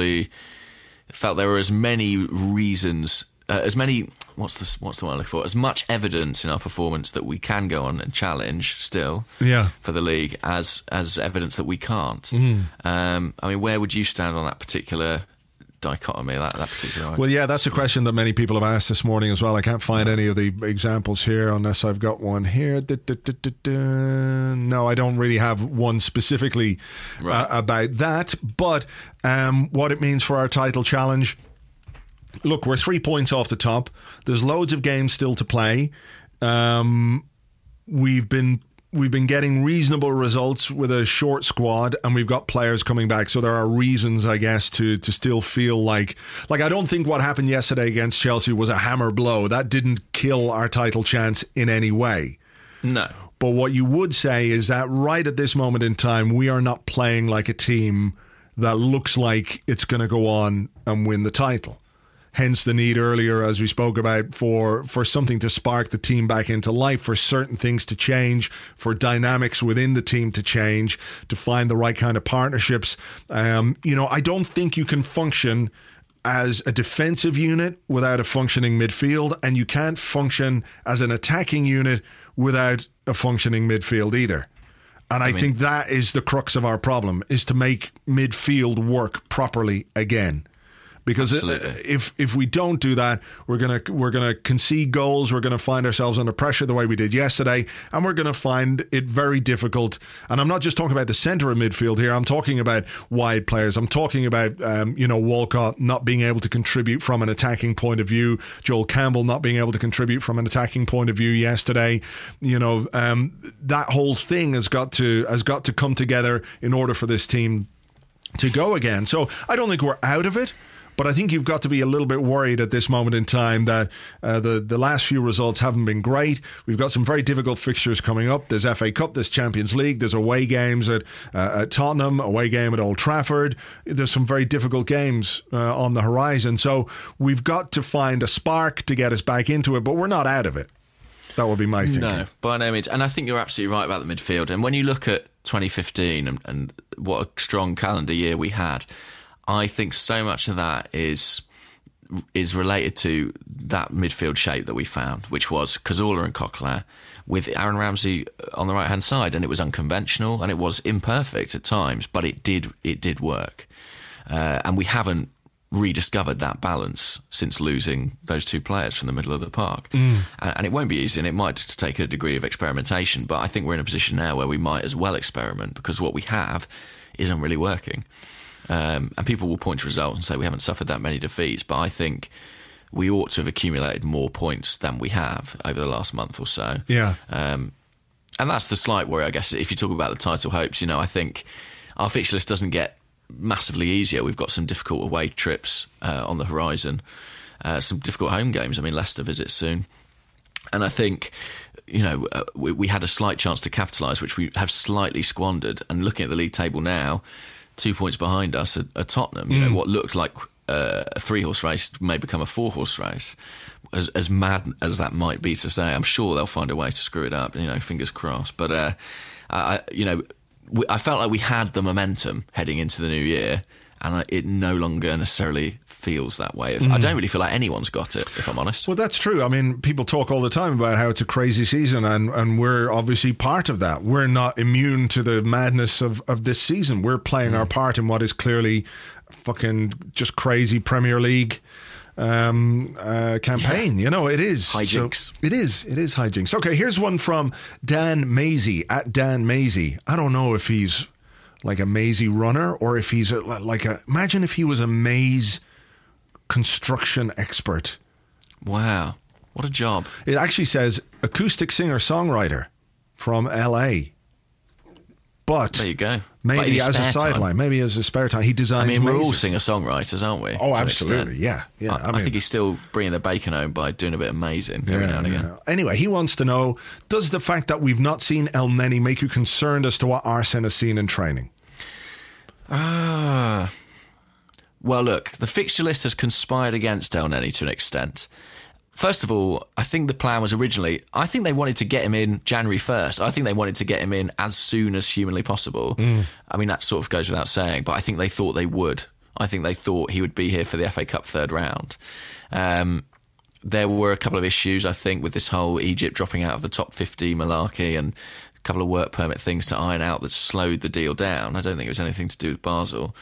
felt there were as many reasons. As many, what's the one I'm looking for? As much evidence in our performance that we can go on and challenge still for the league as evidence that we can't. I mean, where would you stand on that particular dichotomy, that particular argument? Well, yeah, that's a question that many people have asked this morning as well. I can't find any of the examples here unless I've got one here. No, I don't really have one specifically about that. But what it means for our title challenge. Look, we're 3 points off the top. There's loads of games still to play. We've been getting reasonable results with a short squad, and we've got players coming back. So there are reasons, I guess, to still feel like I don't think what happened yesterday against Chelsea was a hammer blow. That didn't kill our title chance in any way. No. But what you would say is that right at this moment in time, we are not playing like a team that looks like it's going to go on and win the title. Hence the need earlier, as we spoke about, for something to spark the team back into life, for certain things to change, for dynamics within the team to change, to find the right kind of partnerships. I don't think you can function as a defensive unit without a functioning midfield, and you can't function as an attacking unit without a functioning midfield either. And I think that is the crux of our problem, is to make midfield work properly again. Because if we don't do that, we're gonna concede goals. We're gonna find ourselves under pressure the way we did yesterday, and we're gonna find it very difficult. And I'm not just talking about the centre of midfield here. I'm talking about wide players. I'm talking about Walcott not being able to contribute from an attacking point of view. Joel Campbell not being able to contribute from an attacking point of view yesterday. That whole thing has got to come together in order for this team to go again. So I don't think we're out of it. But I think you've got to be a little bit worried at this moment in time that the last few results haven't been great. We've got some very difficult fixtures coming up. There's FA Cup, there's Champions League, there's away games at Tottenham, away game at Old Trafford. There's some very difficult games on the horizon. So we've got to find a spark to get us back into it, but we're not out of it. That would be my thinking. No, by no means. And I think you're absolutely right about the midfield. And when you look at 2015 and what a strong calendar year we had, I think so much of that is related to that midfield shape that we found, which was Cazorla and Coquelin with Aaron Ramsey on the right-hand side, and it was unconventional and it was imperfect at times, but it did work. And we haven't rediscovered that balance since losing those two players from the middle of the park. And it won't be easy, and it might take a degree of experimentation, but I think we're in a position now where we might as well experiment, because what we have isn't really working. And people will point to results and say we haven't suffered that many defeats, but I think we ought to have accumulated more points than we have over the last month or so. Yeah. And that's the slight worry, I guess. If you talk about the title hopes, I think our fixture list doesn't get massively easier. We've got some difficult away trips on the horizon, some difficult home games. I mean, Leicester visits soon. And I think, we had a slight chance to capitalise, which we have slightly squandered. And looking at the league table now, 2 points behind us are Tottenham. What looked like a 3-horse race may become a 4-horse race. As mad as that might be to say, I'm sure they'll find a way to screw it up. Fingers crossed. But I felt like we had the momentum heading into the new year, and it no longer necessarily feels that way. I don't really feel like anyone's got it, if I'm honest. Well, that's true. I mean, people talk all the time about how it's a crazy season, and we're obviously part of that. We're not immune to the madness of this season. We're playing our part in what is clearly fucking just crazy Premier League campaign. It is hijinks. So it is hijinks. Okay, here's one from Dan Maisie at Dan Maisie. I don't know if he's like a mazy runner or if he's imagine if he was a maze construction expert. Wow, what a job. It actually says acoustic singer-songwriter from LA. But there you go. Maybe as a sideline, maybe as a spare time, he designs. We're all singer-songwriters, aren't we? Oh, absolutely, yeah. I think he's still bringing the bacon home by doing a bit of mazing every now and again. Anyway, he wants to know: does the fact that we've not seen El Neni make you concerned as to what Arsene has seen in training? Well, look, the fixture list has conspired against El Neni to an extent. First of all, I think the plan was originally, I think they wanted to get him in January 1st. I think they wanted to get him in as soon as humanly possible. I mean, that sort of goes without saying, but I think they thought they would. I think they thought he would be here for the FA Cup third round. There were a couple of issues, I think, with this whole Egypt dropping out of the top 50 malarkey and a couple of work permit things to iron out that slowed the deal down. I don't think it was anything to do with Basel.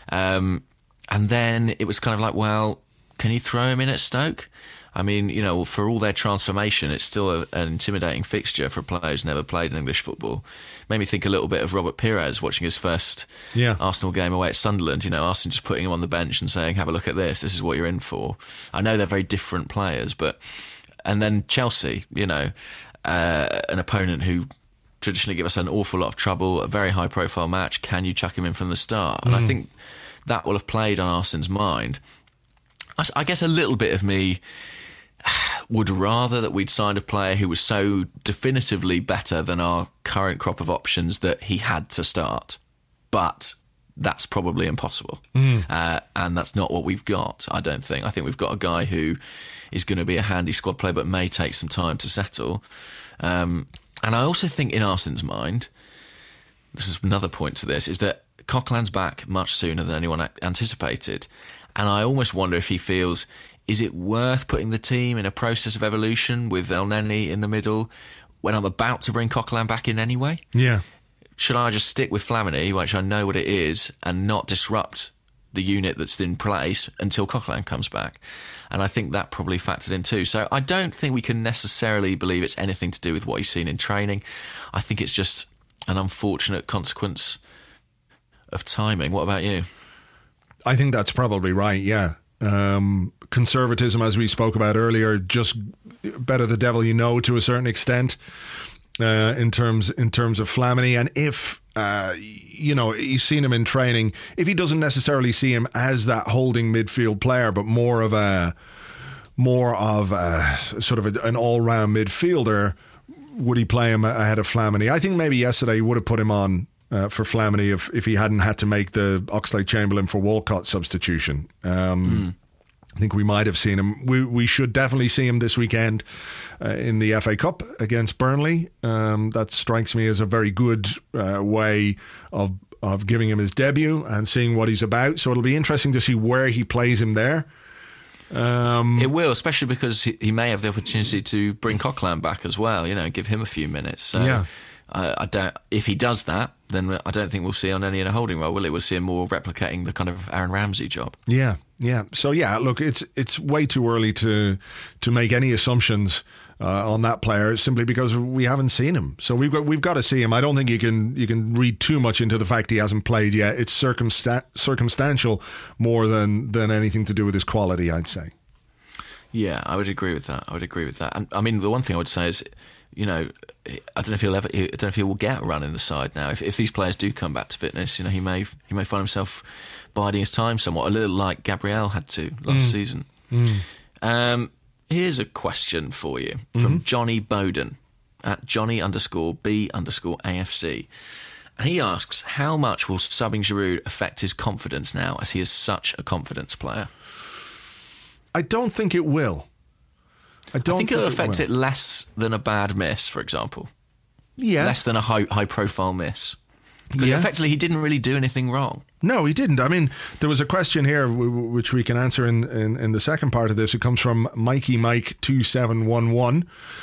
And then it was kind of like, well, can you throw him in at Stoke? I mean, for all their transformation, it's still an intimidating fixture for a player who's never played in English football. Made me think a little bit of Robert Pires watching his first Arsenal game away at Sunderland. Arsenal just putting him on the bench and saying, have a look at this. This is what you're in for. I know they're very different players, and then Chelsea, an opponent who traditionally give us an awful lot of trouble, a very high-profile match. Can you chuck him in from the start? And I think that will have played on Arsene's mind. I guess a little bit of me would rather that we'd signed a player who was so definitively better than our current crop of options that he had to start. But that's probably impossible. And that's not what we've got, I don't think. I think we've got a guy who is going to be a handy squad player but may take some time to settle. And I also think in Arsene's mind, this is another point to this, is that Coquelin's back much sooner than anyone anticipated. And I almost wonder if he feels, is it worth putting the team in a process of evolution with El Neni in the middle when I'm about to bring Coquelin back in anyway? Yeah. Should I just stick with Flamini, which I know what it is, and not disrupt the unit that's in place until Coquelin comes back? And I think that probably factored in too. So I don't think we can necessarily believe it's anything to do with what he's seen in training. I think it's just an unfortunate consequence of timing. What about you? I think that's probably right, yeah. Conservatism, as we spoke about earlier, just better the devil you know to a certain extent. in terms of Flamini, and if he's seen him in training, if he doesn't necessarily see him as that holding midfield player, but more of a sort of an all-round midfielder, would he play him ahead of Flamini? I think maybe yesterday he would have put him on for Flamini if he hadn't had to make the Oxlade-Chamberlain for Walcott substitution. I think we might have seen him. We should definitely see him this weekend in the FA Cup against Burnley. That strikes me as a very good way of giving him his debut and seeing what he's about. So it'll be interesting to see where he plays him there. It will, especially because he may have the opportunity to bring Coquelin back as well. Give him a few minutes. So yeah. I don't. If he does that, then I don't think we'll see Oneni in a holding role, will it? We'll see him more replicating the kind of Aaron Ramsey job. Yeah. So look, it's way too early to make any assumptions on that player simply because we haven't seen him. So we've got to see him. I don't think you can read too much into the fact he hasn't played yet. It's circumstantial more than anything to do with his quality, I'd say. Yeah, I would agree with that. And I mean, the one thing I would say is, I don't know if he will get a run in the side now. If these players do come back to fitness, he may find himself biding his time somewhat, a little like Gabriel had to last season. Here's a question for you from Johnny Bowden at Johnny_B_AFC. And he asks, how much will subbing Giroud affect his confidence now, as he is such a confidence player? I don't think it will. I think it'll affect it less than a bad miss, for example. Yeah. Less than a high-profile miss. Because effectively he didn't really do anything wrong. No, he didn't. I mean, there was a question here which we can answer in the second part of this. It comes from Mikey Mike 2711,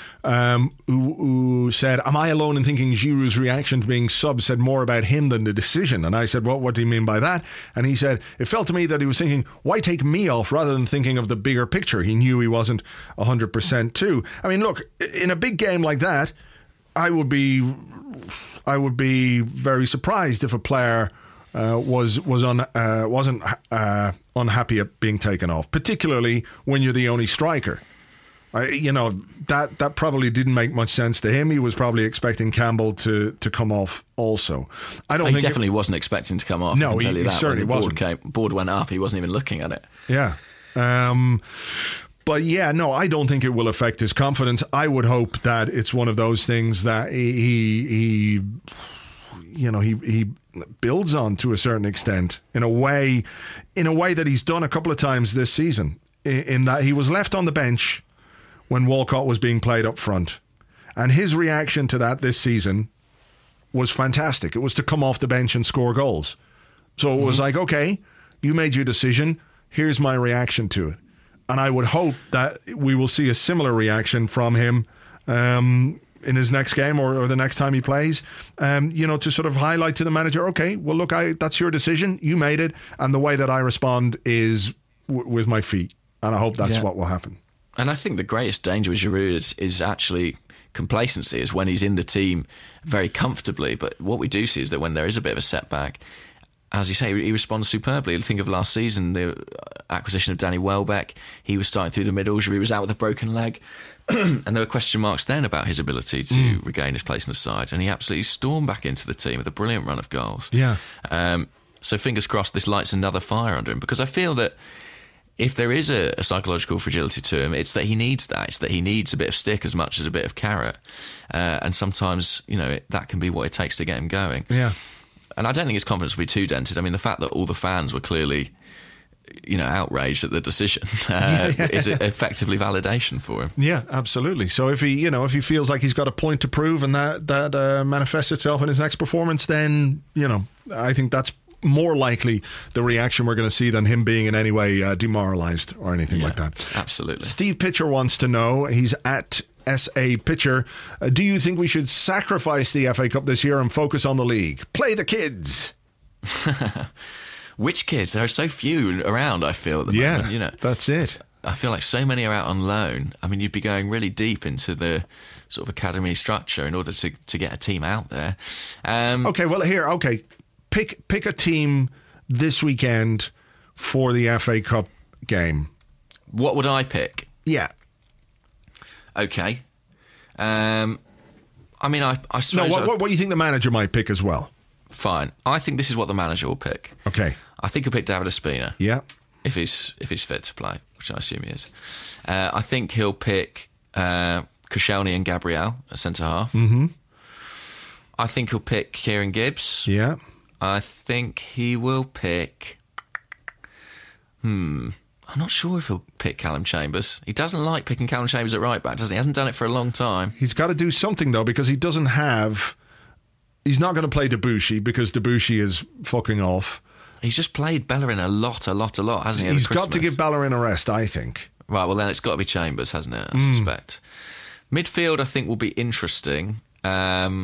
who said, "Am I alone in thinking Giroud's reaction to being subbed said more about him than the decision?" And I said, "What do you mean by that?" And he said, "It felt to me that he was thinking, why take me off rather than thinking of the bigger picture? He knew he wasn't 100% too." I mean, look, in a big game like that, I would be very surprised if a player wasn't unhappy at being taken off, particularly when you're the only striker. That probably didn't make much sense to him. He was probably expecting Campbell to come off also. He definitely wasn't expecting to come off. No, I can tell you that. certainly wasn't. Board went up, he wasn't even looking at it. Yeah. But yeah, no, I don't think it will affect his confidence. I would hope that it's one of those things that he builds on to a certain extent in a way that he's done a couple of times this season, in that he was left on the bench when Walcott was being played up front, and his reaction to that this season was fantastic. It was to come off the bench and score goals. So it was like, okay, you made your decision, here's my reaction to it. And I would hope that we will see a similar reaction from him in his next game or the next time he plays, to sort of highlight to the manager, okay, well, look, that's your decision. You made it. And the way that I respond is with my feet. And I hope that's what will happen. And I think the greatest danger with Giroud is actually complacency, is when he's in the team very comfortably. But what we do see is that when there is a bit of a setback, as you say, he responds superbly. Think of last season, the acquisition of Danny Welbeck. He was starting through the middle. Giroud was out with a broken leg. And there were question marks then about his ability to regain his place in the side. And he absolutely stormed back into the team with a brilliant run of goals. Yeah. So fingers crossed this lights another fire under him. Because I feel that if there is a psychological fragility to him, it's that he needs that. It's that he needs a bit of stick as much as a bit of carrot. And sometimes, that can be what it takes to get him going. Yeah. And I don't think his confidence will be too dented. I mean, the fact that all the fans were clearly, outraged at the decision is effectively validation for him. Yeah, absolutely. So if he feels like he's got a point to prove and that manifests itself in his next performance, then, I think that's more likely the reaction we're going to see than him being in any way demoralised or anything like that. Absolutely. Steve Pitcher wants to know, he's at SA Pitcher, do you think we should sacrifice the FA Cup this year and focus on the league? Play the kids. Which kids? There are so few around, I feel, at the moment. That's it. I feel like so many are out on loan. I mean, you'd be going really deep into the sort of academy structure in order to get a team out there. Pick a team this weekend for the FA Cup game. What would I pick? Yeah. Okay. I I mean, I No, suppose... what do you think the manager might pick as well? Fine. I think this is what the manager will pick. Okay. I think he'll pick David Ospina. Yeah. If he's fit to play, which I assume he is. I think he'll pick Koscielny and Gabriel at centre-half. Mm-hmm. I think he'll pick Kieran Gibbs. Yeah. I think he will pick... I'm not sure if he'll pick Callum Chambers. He doesn't like picking Callum Chambers at right back, does he? He hasn't done it for a long time. He's got to do something, though, because he doesn't have... He's not going to play Debussy because Debussy is fucking off. He's just played Bellerin a lot, hasn't he? He's got to give Bellerin a rest, I think. Right, well then it's got to be Chambers, hasn't it? I suspect. Midfield, I think, will be interesting. I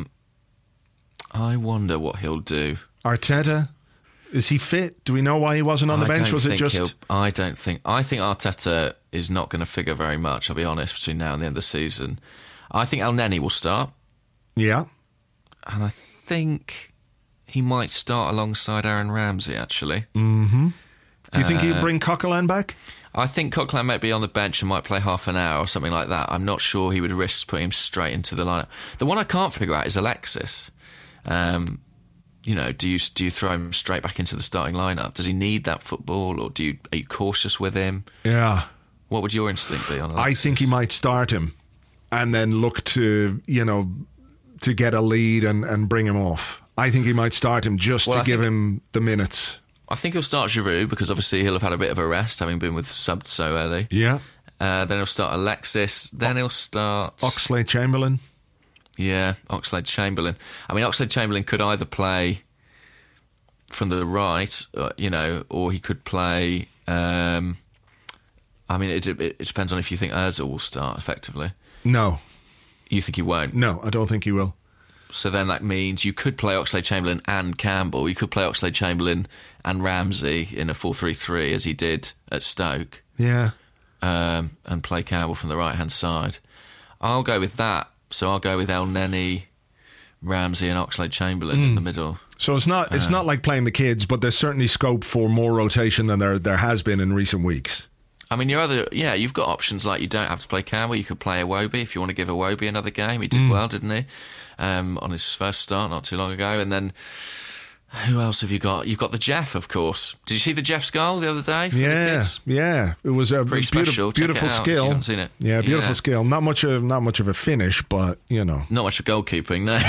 wonder what he'll do. Arteta, is he fit? Do we know why he wasn't on the bench? Was it just... I think Arteta is not going to figure very much, I'll be honest, between now and the end of the season. I think El Neni will start. Yeah. And I think he might start alongside Aaron Ramsey, actually. Mm-hmm. Do you think he'll bring Coquelin back? I think Coquelin might be on the bench and might play half an hour or something like that. I'm not sure he would risk putting him straight into the lineup. The one I can't figure out is Alexis. Do you throw him straight back into the starting lineup? Does he need that football, or are you cautious with him? Yeah. What would your instinct be on Alexis? I think he might start him and then look to get a lead and bring him off. I think he might start him just to give him the minutes. I think he'll start Giroud because obviously he'll have had a bit of a rest, having been subbed so early. Yeah. Then he'll start Alexis. Then he'll start Oxlade-Chamberlain. Yeah, Oxlade-Chamberlain. I mean, Oxlade-Chamberlain could either play from the right, or he could play... it depends on if you think Ozil will start, effectively. No. You think he won't? No, I don't think he will. So then that means you could play Oxlade-Chamberlain and Campbell. You could play Oxlade-Chamberlain and Ramsey in a 4-3-3 as he did at Stoke. Yeah. And play Campbell from the right-hand side. I'll go with that. So I'll go with El Neni, Ramsey and Oxlade-Chamberlain in the middle. So it's not like playing the kids, but there's certainly scope for more rotation than there has been in recent weeks. I mean, you've got options like you don't have to play Campbell. You could play Iwobi if you want to give Iwobi another game. He did well, didn't he? On his first start not too long ago. And then who else have you got? You've got the Jeff, of course. Did you see the Jeff's goal the other day for the kids? Yeah. It was a beautiful skill. If you haven't seen it. Yeah, beautiful skill. Not much of a finish, but not much of goalkeeping. No,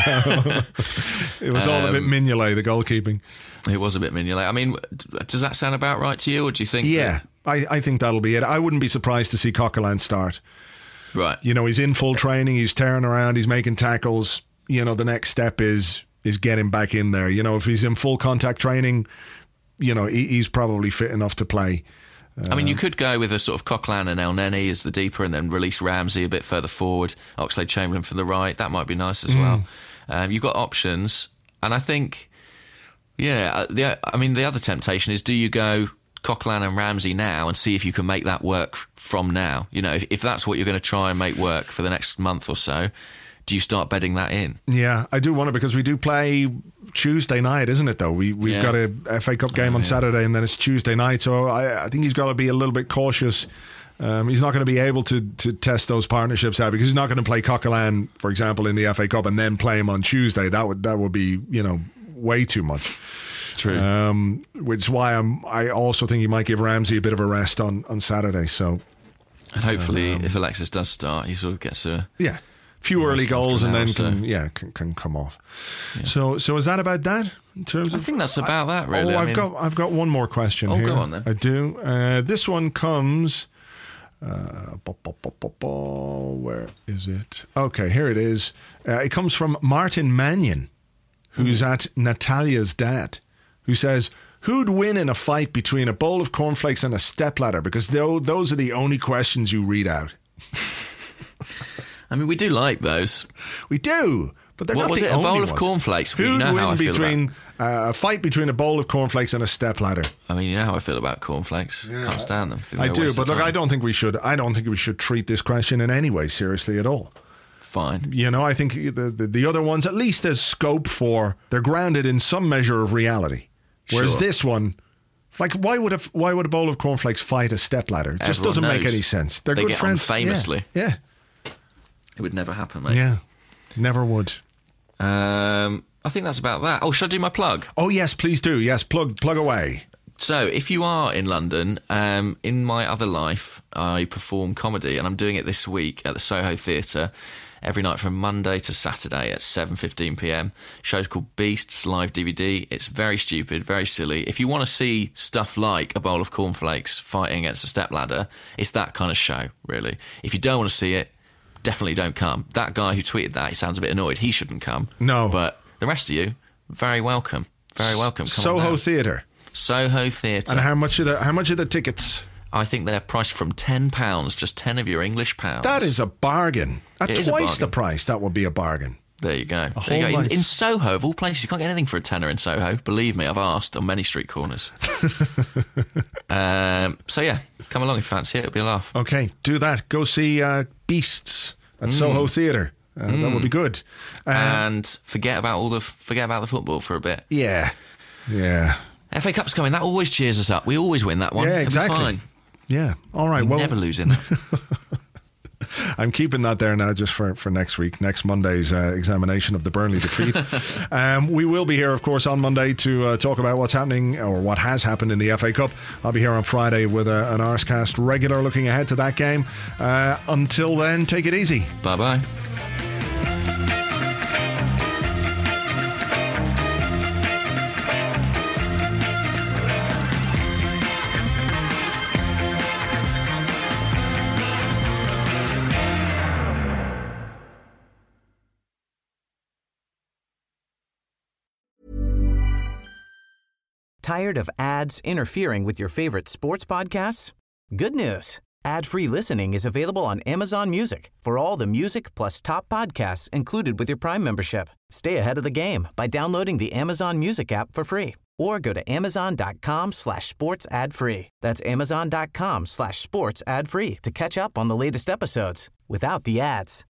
it was all a bit Mignolet, the goalkeeping. It was a bit Mignolet. I mean, does that sound about right to you, or do you think? Yeah, I think that'll be it. I wouldn't be surprised to see Coquelin start. Right. He's in full training. He's tearing around. He's making tackles. The next step is get him back in there. If he's in full contact training, he's probably fit enough to play. I mean, you could go with a sort of Coquelin and El Neni as the deeper, and then release Ramsey a bit further forward, Oxlade-Chamberlain from the right. That might be nice as well. You've got options, and I think, the other temptation is, do you go Coquelin and Ramsey now and see if you can make that work from now? If that's what you're going to try and make work for the next month or so, do you start bedding that in? Yeah, I do wonder, because we do play Tuesday night, isn't it, though? We've got a FA Cup game on Saturday, and then it's Tuesday night, so I think he's got to be a little bit cautious. He's not going to be able to test those partnerships out, because he's not going to play Coquelin, for example, in the FA Cup and then play him on Tuesday. That would be, way too much. True. Which is why I also think he might give Ramsey a bit of a rest on Saturday. So, and hopefully, if Alexis does start, he sort of gets a few early goals and then can come off. Yeah. So is that about that in terms of? I think that's about that, really. I've got one more question here. Go on then. I do. This one comes. Where is it? Okay, here it is. It comes from Martin Mannion, who's at Natalia's dad, who says, who'd win in a fight between a bowl of cornflakes and a stepladder? Because those are the only questions you read out. I mean, we do like those. We do, but they're what not was the it? only A bowl ones. of cornflakes. Who'd win between a fight between a bowl of cornflakes and a stepladder? I mean, you know how I feel about cornflakes. Yeah. Can't stand them. I do, but look, I don't think we should treat this question in any way seriously at all. Fine. I think the other ones, at least there's scope for, they're grounded in some measure of reality. Whereas this one, like, why would a bowl of cornflakes fight a stepladder? It just doesn't make any sense. They're they good get friends. On famously. Yeah. It would never happen, mate. Yeah. Never would. I think that's about that. Oh, should I do my plug? Oh, yes, please do. Yes, plug away. So, if you are in London, in my other life, I perform comedy, and I'm doing it this week at the Soho Theatre every night from Monday to Saturday at 7:15 p.m. Show's called Beasts Live DVD. It's very stupid, very silly. If you want to see stuff like a bowl of cornflakes fighting against a stepladder, it's that kind of show, really. If you don't want to see it, definitely don't come. That guy who tweeted that, he sounds a bit annoyed. He shouldn't come. No. But the rest of you, very welcome. Very welcome. Come on Soho down. Theatre. Soho Theatre. And how much are the tickets? I think they're priced from £10, just 10 of your English pounds. That is a bargain. At It is a twice the bargain. price, that would be a bargain. There you go. A There you whole go. night. In Soho, of all places, you can't get anything for a tenner in Soho. Believe me, I've asked on many street corners. So yeah, come along if you fancy it. It'll be a laugh. Okay, do that. Go see Beasts at Soho Theatre. That would be good. And forget about the football for a bit. Yeah. FA Cup's coming. That always cheers us up. We always win that one. Yeah, It'll exactly. be fine. Yeah. All right. We Well, never lose in that. I'm keeping that there now just for next week, next Monday's examination of the Burnley defeat. We will be here, of course, on Monday to talk about what's happening or what has happened in the FA Cup. I'll be here on Friday with an Arscast regular looking ahead to that game. Until then, take it easy. Bye-bye. Tired of ads interfering with your favorite sports podcasts? Good news. Ad-free listening is available on Amazon Music for all the music plus top podcasts included with your Prime membership. Stay ahead of the game by downloading the Amazon Music app for free or go to amazon.com/sports ad free. That's amazon.com/sports ad free to catch up on the latest episodes without the ads.